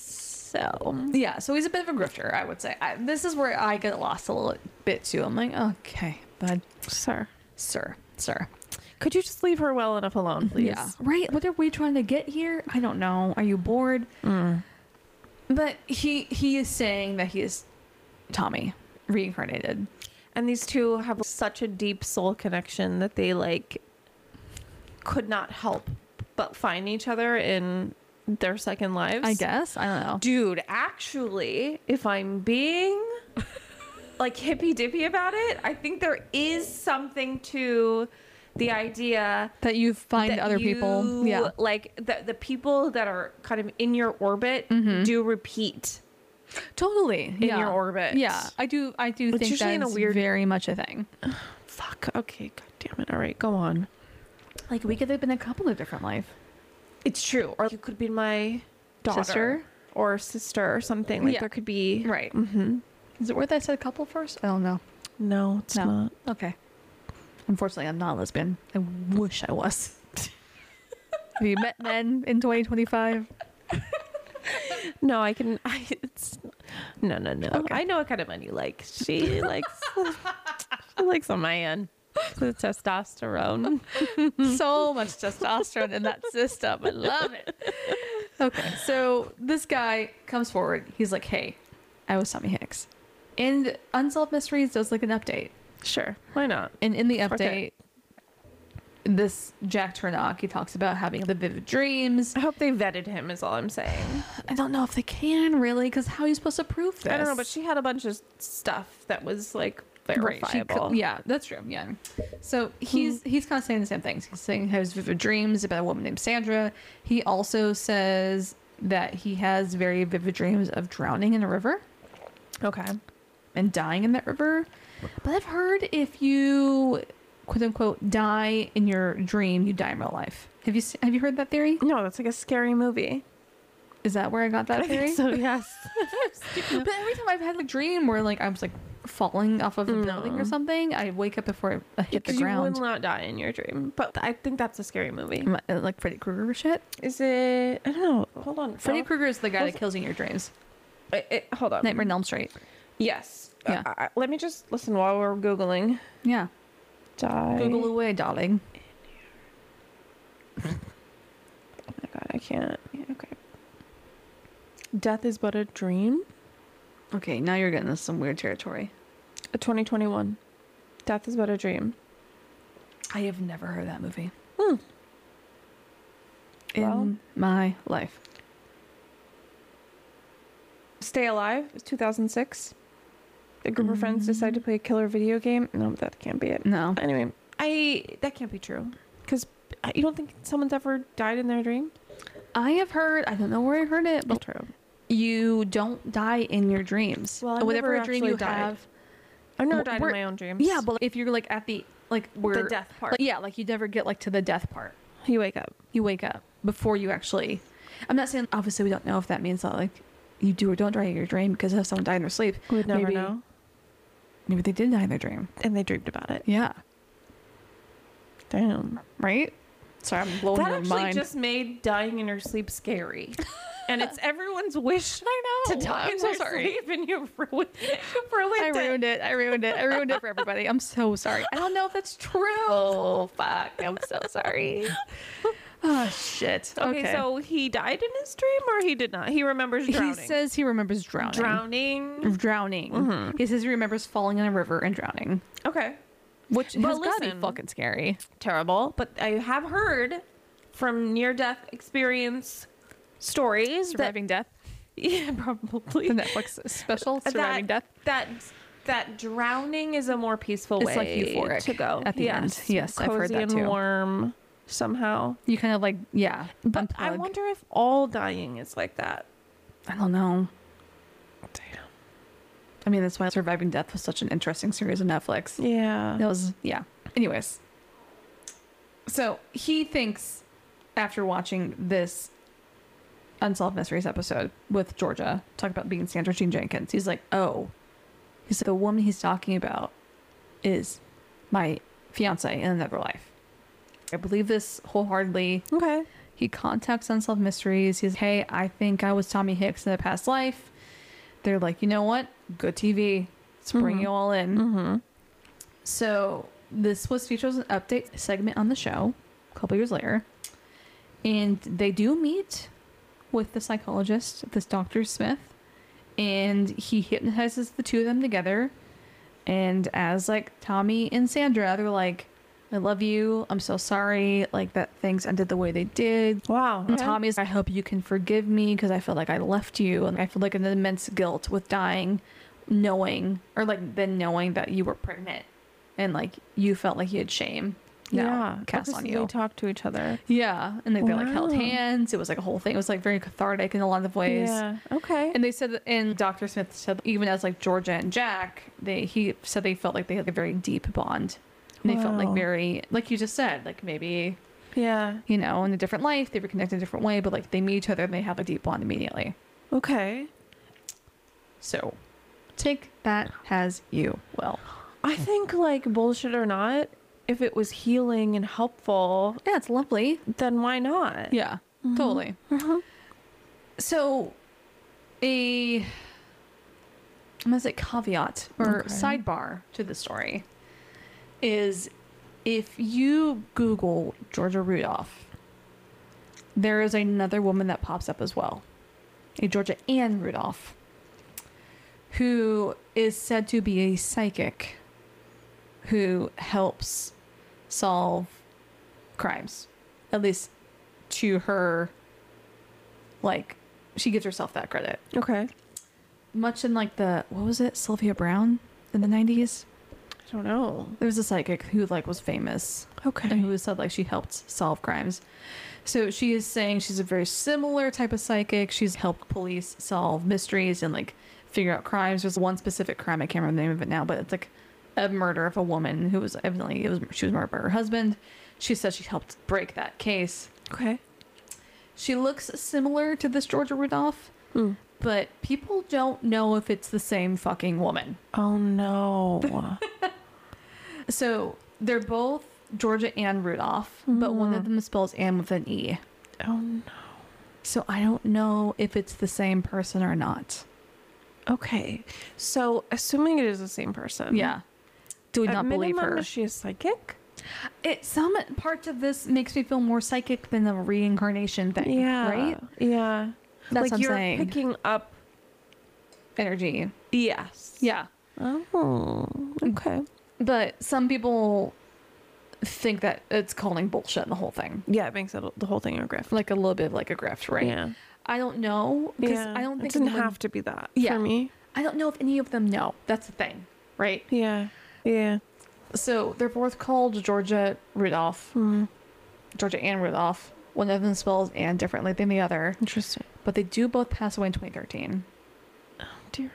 So, Yeah, so he's a bit of a grifter, I would say. I, this is where I get lost a little bit too. I'm like, okay, bud, sir, sir, sir. could you just leave her well enough alone, please? Yeah, right. What are we trying to get here? I don't know. Are you bored? Mm. But he he is saying that he is Tommy reincarnated. And these two have such a deep soul connection that they like could not help but find each other in their second lives. I guess. I don't know. Dude, actually, if I'm being like hippy dippy about it, I think there is something to the idea That you find that other people. you- Yeah. like the the people that are kind of in your orbit Mhm. do repeat Totally. in yeah. your orbit. Yeah, I do. I do It's think usually in a that's weird- very much a thing. Fuck. Okay. God damn it. All right. Go on. Like we could have been a couple of different life. It's true. Or you could be my daughter Sister? or sister or something. Like Yeah. there could be. Right. Mm-hmm. Is it worth I said couple first? I don't know. No, it's No. not. Okay. Unfortunately, I'm not a lesbian. I wish I was. Have you met men in twenty twenty-five? No, I can. I, it's no, no, no. Okay. I know what kind of man you like. She likes. She likes a man with testosterone. So much testosterone in that system. I love it. Okay, so this guy comes forward. He's like, "Hey, I was Tommy Hicks," and Unsolved Mysteries does like an update. Sure, why not? And in the update, Okay. this Jack Turnock, he talks about having the vivid dreams. I hope they vetted him. Is all I'm saying. I don't know if they can really, because how are you supposed to prove this? I don't know, but she had a bunch of stuff that was like Right, she verifiable. co- yeah, that's true. Yeah. So he's he's kind of saying the same things. He's saying he has vivid dreams about a woman named Sandra. He also says that he has very vivid dreams of drowning in a river Okay. and dying in that river. But I've heard if you quote unquote die in your dream, you die in real life. Have you se- have you heard that theory? No, that's like a scary movie. Is that where I got that I theory? think so. Yes. But every time I've had a dream where like I was like falling off of a building or No. something, I wake up before I hit the Because you ground. will not die in your dream. But I think that's a scary movie. Am I- Like Freddy Krueger shit. Is it? I don't know. Hold on. Freddy Well, Krueger is the guy What's- that kills you in your dreams. it- it- hold on. Nightmare on Elm Street. Yes. Yeah. Uh, I- let me just listen while we're googling. Yeah. Die. Google away, darling. Oh my god, I can't. Yeah, okay. Death is but a dream. Okay, now you're getting into some weird territory. A twenty twenty-one. Death is but a dream. I have never heard that movie Hmm. in Well. my life. Stay Alive is two thousand six. A group of friends decide to play a killer video game. No, that can't be it. No. Anyway, I that can't be true because you don't think someone's ever died in their dream. I have heard, I don't know where I heard it, but true. you don't die in your dreams. Well, I've Whatever never dream actually you died. have. I've never Wh- died where- in my own dreams. Yeah, but if you're like at the, like where. the death part. Like, yeah, like you never get like to the death part. You wake up. You wake up before you actually. I'm not saying, obviously, we don't know if that means that like you do or don't die in your dream because if someone died in their sleep. We would never maybe, know. Maybe they did die in their dream. And they dreamed about it. Yeah. Damn. Right? Sorry, I'm blowing That your actually mind. just made dying in your sleep scary. and it's everyone's wish I know. to die. I'm so in their sorry. sleep, and you ruined, you ruined I it. ruined it. I ruined it. I ruined it for everybody. I'm so sorry. I don't know if that's true. Oh fuck! I'm so sorry. Oh shit. Okay, so he died in his dream, or he did not? He remembers drowning. he says he remembers drowning. drowning. Drowning. Mhm. He says he remembers falling in a river and drowning, Okay, which But has gotta be listen. fucking scary. terrible. But I have heard from near-death experience stories Surviving death. that yeah, probably The Netflix special, Surviving that, Death. That that drowning is a more peaceful It's way like euphoric to go at the yes. end. Yes, I've heard Cozy that and too. warm somehow. You kind of like, yeah. But I unplug. wonder if all dying is like that. I don't know. Damn. I mean, that's why Surviving Death was such an interesting series on Netflix. Yeah. That was, yeah. Anyways. So he thinks, after watching this Unsolved Mysteries episode with Georgia, talk about being Sandra Jean Jenkins, he's like, oh, he's like, the woman he's talking about is my fiance in another life. I believe this wholeheartedly. Okay. He contacts Unsolved Mysteries. He's, hey, I think I was Tommy Hicks in a past life. They're like, you know what? Good T V. Let's bring Mhm. you all in. Mm-hmm. So this was featured as an update segment on the show a couple years later. And they do meet with the psychologist, this Doctor Smith. And he hypnotizes the two of them together. And as like Tommy and Sandra, they're like, I love you. I'm so sorry. Like that things ended the way they did. Wow. And Tommy's, I hope you can forgive me because I feel like I left you. And I feel like an immense guilt with dying, knowing, or like then knowing that you were pregnant. And like you felt like you had shame. now Yeah. cast Okay, on so you. They talk to each other. Yeah. And they, they like held Wow. hands. It was like a whole thing. It was like very cathartic in a lot of ways. Yeah. Okay. And they said, that- and Doctor Smith said, even as like Georgia and Jack, they he said they felt like they had a very deep bond. And they felt like Wow. very, like you just said, like maybe, Yeah. you know, in a different life, they were connected in a different way, but like they meet each other and they have a deep bond immediately. Okay. So take that as you will. I think like bullshit or not, if it was healing and helpful, Yeah, it's lovely. then why not? Yeah, totally. Mhm. So a, I'm going to say caveat or Okay. sidebar to the story is if you Google Georgia Rudolph, there is another woman that pops up as well, a Georgia Ann Rudolph, who is said to be a psychic who helps solve crimes, at least to her, like, she gives herself that credit. Okay. Much in like the, what was it, Sylvia Brown in the nineties? I don't know. There was a psychic who like was famous Okay. and who said like she helped solve crimes. So she is saying she's a very similar type of psychic. She's helped police solve mysteries and like figure out crimes. There's one specific crime, I can't remember the name of it now, but it's like a murder of a woman who was evidently, it was she was murdered by her husband. She says she helped break that case. Okay. She looks similar to this Georgia Rudolph, Mm. but people don't know if it's the same fucking woman. Oh no. So they're both Georgia Ann Rudolph, but one of them spells Ann with an E. oh no. So I don't know if it's the same person or not. Okay. So assuming it is the same person. Yeah. Do we At not believe minimum, her? Is she a psychic? It some parts of this makes me feel more psychic than the reincarnation thing. Yeah. Right? Yeah. That's like what I'm you're saying. picking up. Energy. Yes. Yeah. Oh. Okay. But some people think that it's calling bullshit in the whole thing. Yeah, it makes it the whole thing a grift. Like a little bit of like a grift, right? Yeah. I don't know. Because Yeah. I don't it think doesn't anyone- have to be that Yeah. for me. I don't know if any of them know. That's the thing. Right? Yeah. Yeah. So they're both called Georgia Rudolph. Mm. Georgia Ann Rudolph. One of them spells Ann differently than the other. Interesting. But they do both pass away in twenty thirteen. Oh dear.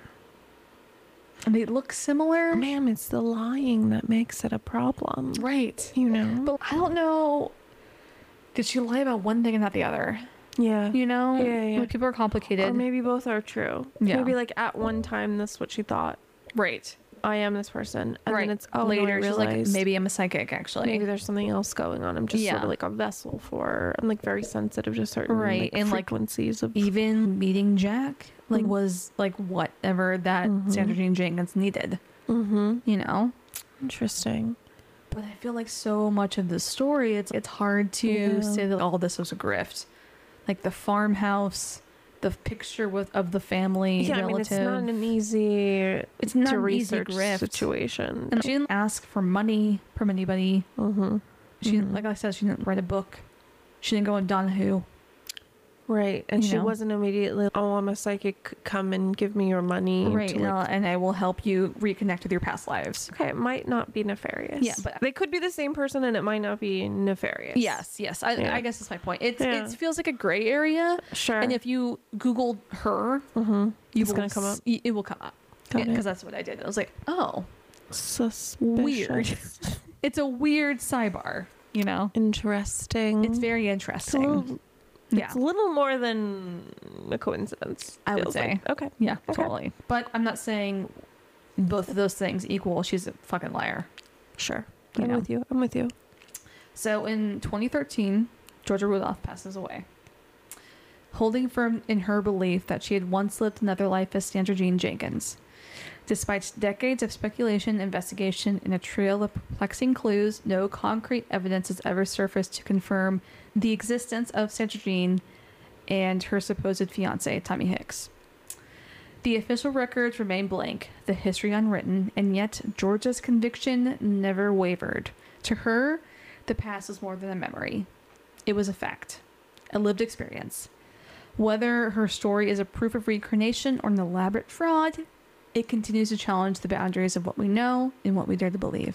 And they look similar. Ma'am, it's the lying that makes it a problem. Right. You know? But I don't know. Did she lie about one thing and not the other? Yeah. You know? Yeah, yeah. Like, people are complicated. Or maybe both are true. Yeah. Maybe like at one time that's what she thought. Right. I am this person, and right. then it's oh later no, I she's like, realized maybe I'm a psychic actually. maybe there's something else going on. I'm just sort Yeah. of like a vessel for. I'm like very sensitive to certain Right, like, and, like, frequencies of. Even meeting Jack like Mm. was like whatever that Mhm. Sandra Jean Jenkins needed, Mm-hmm. you know. Interesting. But I feel like so much of the story, it's it's hard to Yeah. say that all this was a grift. Like the farmhouse, the picture with of the family Yeah, relative. I mean it's not an easy It's not to an easy research grift. situation. And she didn't ask for money from anybody. Mm-hmm. She didn't, Mhm. like I said, she didn't write a book. She didn't go on Donahue. Right, and You she know? wasn't immediately, oh, I'm a psychic, come and give me your money. Right, to, and, like- I'll- and I will help you reconnect with your past lives. Okay, it might not be nefarious. Yeah, but- they could be the same person and it might not be nefarious. Yes, yes. I, Yeah. I guess that's my point. It's Yeah. it feels like a gray area, Sure. and if you Googled her, mm-hmm. you It's will gonna come up. s- y- It will come up Got because it. that's what I did. I was like, oh, Suspicious. weird. It's a weird sidebar. You know, Interesting. it's very It's a interesting. little, Yeah, it's a little more than a coincidence. I would feels say. like. Okay. yeah, Okay. totally. But I'm not saying both of those things equal. She's a fucking liar. Sure. You I'm know. with you. I'm with you. So in twenty thirteen, Georgia Rudolph passes away, holding firm in her belief that she had once lived another life as Sandra Jean Jenkins. Despite decades of speculation, investigation, and a trail of perplexing clues, no concrete evidence has ever surfaced to confirm the existence of Sandra Jean and her supposed fiance, Tommy Hicks. The official records remain blank, the history unwritten, and yet Georgia's conviction never wavered. To her, the past was more than a memory. It was a fact, a lived experience. Whether her story is a proof of reincarnation or an elaborate fraud, it continues to challenge the boundaries of what we know and what we dare to believe.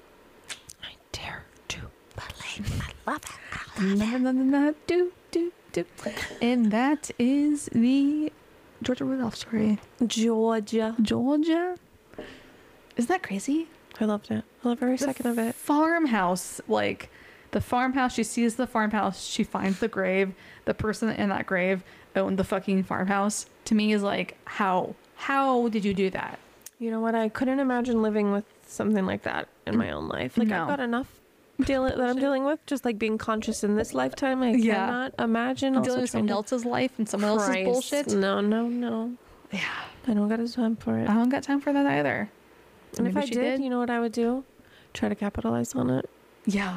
I dare to believe. I love it. Na, na, na, na, na, do, do, do. And that is the Georgia Rudolph story. Georgia. Georgia? Isn't that crazy? I loved it. I love every The second of it. Farmhouse, like the farmhouse, she sees the farmhouse, she finds the grave, the person in that grave owned the fucking farmhouse. To me is like, how? How did you do that? You know what? I couldn't imagine living with something like that in my own life. Like No. I've got enough deal that I'm dealing with, just like being conscious in this lifetime. I Yeah. cannot imagine also Dealing with trying someone to- else's life and someone else's Christ. bullshit. No, no, no. Yeah. I don't got a time for it. I don't got time for that either. and if Maybe I she did, you know what I would do? Try to capitalize on it. Yeah.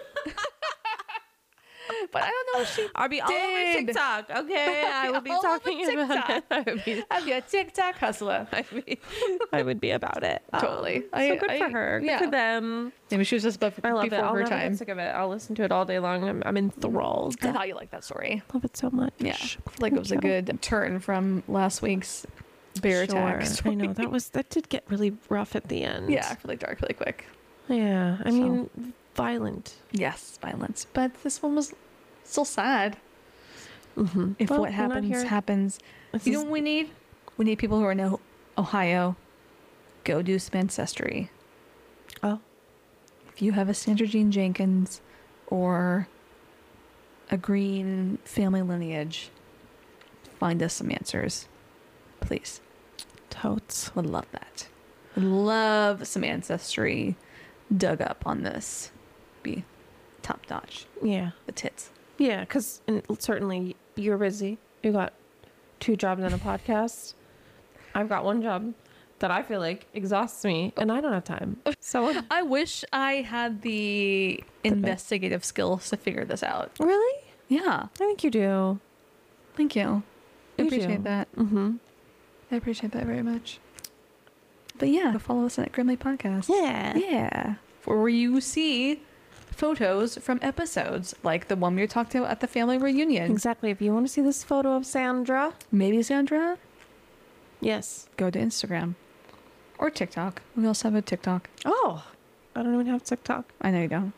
But I don't know if she I'd be all did. over TikTok. Okay, I would be All over talking about it. I would be. I'd be a TikTok hustler. I'd be, I would be about it. Um, Totally. so I- good I- for her. Good yeah. for them. Maybe she was just bef- I love it. before I'll her never time. get sick of it. I'll listen to it all day long. I'm, I'm enthralled. I thought you liked that story. Love it so much. Yeah. Like it was a good turn from last week's bear attack. Sure. story. I know that was that did get really rough at the end. Yeah, really dark, really quick. Yeah. I So. mean, violent. Yes, violence. But this one was still sad. Mm-hmm. If what happens, happens. You know what we need? We need people who are in O- Ohio. Go do some ancestry. Oh. If you have a Sandra Jean Jenkins or a Green family lineage, find us some answers. Please. totes. Would love that. Would love some ancestry dug up on this. Be top notch. Yeah. The tits. Yeah, because certainly you're busy. You got two jobs and a podcast. I've got one job that I feel like exhausts me, and I don't have time. So I wish I had the investigative skills to figure this out. really, Yeah. I think you do. Thank you. I You appreciate do. that. Mm-hmm. I appreciate that very much. But yeah, go follow us at Grimly Podcast. Yeah. Yeah. Where you see photos from episodes like the one we were talking about at the family reunion. Exactly. If you want to see this photo of Sandra, Maybe Sandra, yes. go to Instagram or TikTok. We also have a TikTok. Oh, I don't even have TikTok. I know you don't.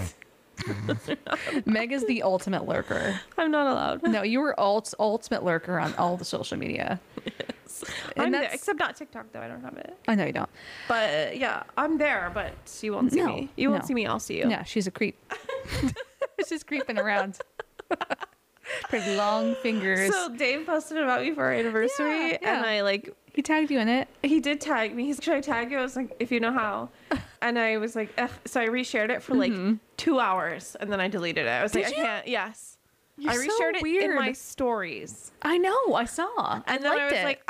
Meg is the ultimate lurker. I'm not allowed. No, you were alt ultimate lurker on all the social media. Yes. And I'm there, that's- except not TikTok though. I don't have it. I know you don't. But uh, yeah, I'm there, but you won't see No, me. You won't no. see me. I'll see you. Yeah, she's a creep. She's creeping around. Her long fingers. So Dave posted about me for our anniversary, Yeah, yeah. and I like He tagged you in it. He did tag me. He's like, should I tag you? I was like, if you know how. And I was like, ugh. So I reshared it for like Mhm. two hours and then I deleted it. I was Did like, you? I can't. Yes. You're I so reshared it in weird. my stories. I know. I saw. And then I liked was it. like,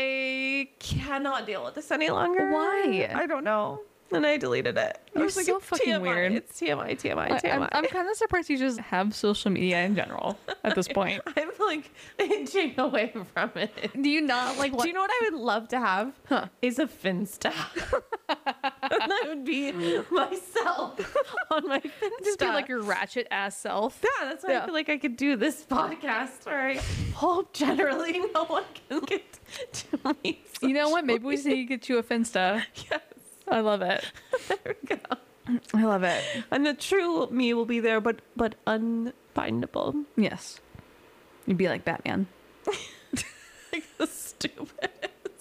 I cannot deal with this any longer. Why? I don't know. And I deleted it. I You're was like, so it's fucking T M I. weird. It's T M I, T M I, I- T M I. I'm, I'm kind of surprised you just have social media in general at this point. I'm like inching away from it. Do you not like what? Do you know what I would love to have? Huh. Is a Finsta. And that would be myself on my Finsta. Just be like your ratchet ass self. Yeah, that's why Yeah. I feel like I could do this podcast where I hope generally no one can get to me. You know what? Maybe we need to get you a Finsta. Yes, I love it. there we go. I love it. And the true me will be there, but but unfindable. Yes. You'd be like Batman. Like the stupidest.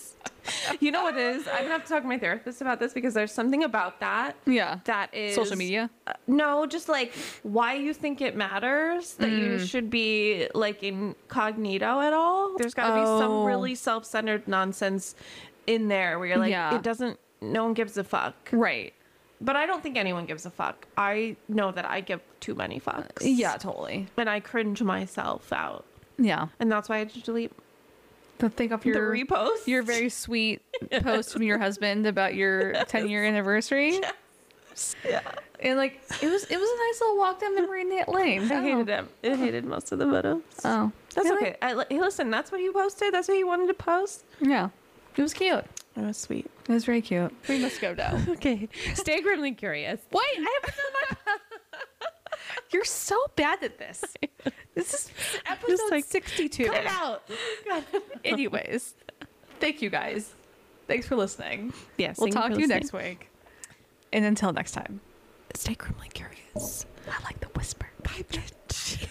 You know what it is? I'm gonna have to talk to my therapist about this because there's something about that Yeah. that is Social media. Uh, no, just like why you think it matters that you Mm. should be like incognito at all. There's got to be some Oh. really self-centered nonsense in there where you're like, Yeah. it doesn't. No one gives a fuck. Right. But I don't think anyone gives a fuck. I know that I give too many fucks. Yeah, totally. And I cringe myself out, Yeah. and that's why I just delete But think of the your repost. your very sweet post from your husband about your ten year anniversary. yeah. And like it was it was a nice little walk down memory lane. I hated it. I hated most of the photos. Oh. That's Really? okay. I, hey, listen, that's what you posted. That's what you wanted to post. Yeah. It was cute. That was sweet. It was very cute. We must go now. Okay. Stay grimly curious. Wait, I haven't done my. You're so bad at this. This is episode like, sixty-two. Cut it out. Anyways, thank you guys. Thanks for listening. Yes. We'll talk to you next week. And until next time, Stay grimly curious. I like the whisper. Bye, bitch.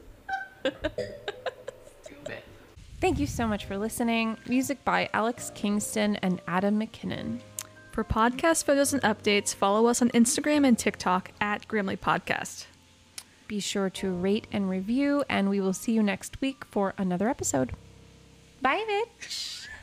Thank you so much for listening. Music by Alex Kingston and Adam McKinnon. For podcast photos and updates, follow us on Instagram and TikTok at Grimly Podcast. Be sure to rate and review, and we will see you next week for another episode. Bye, bitch.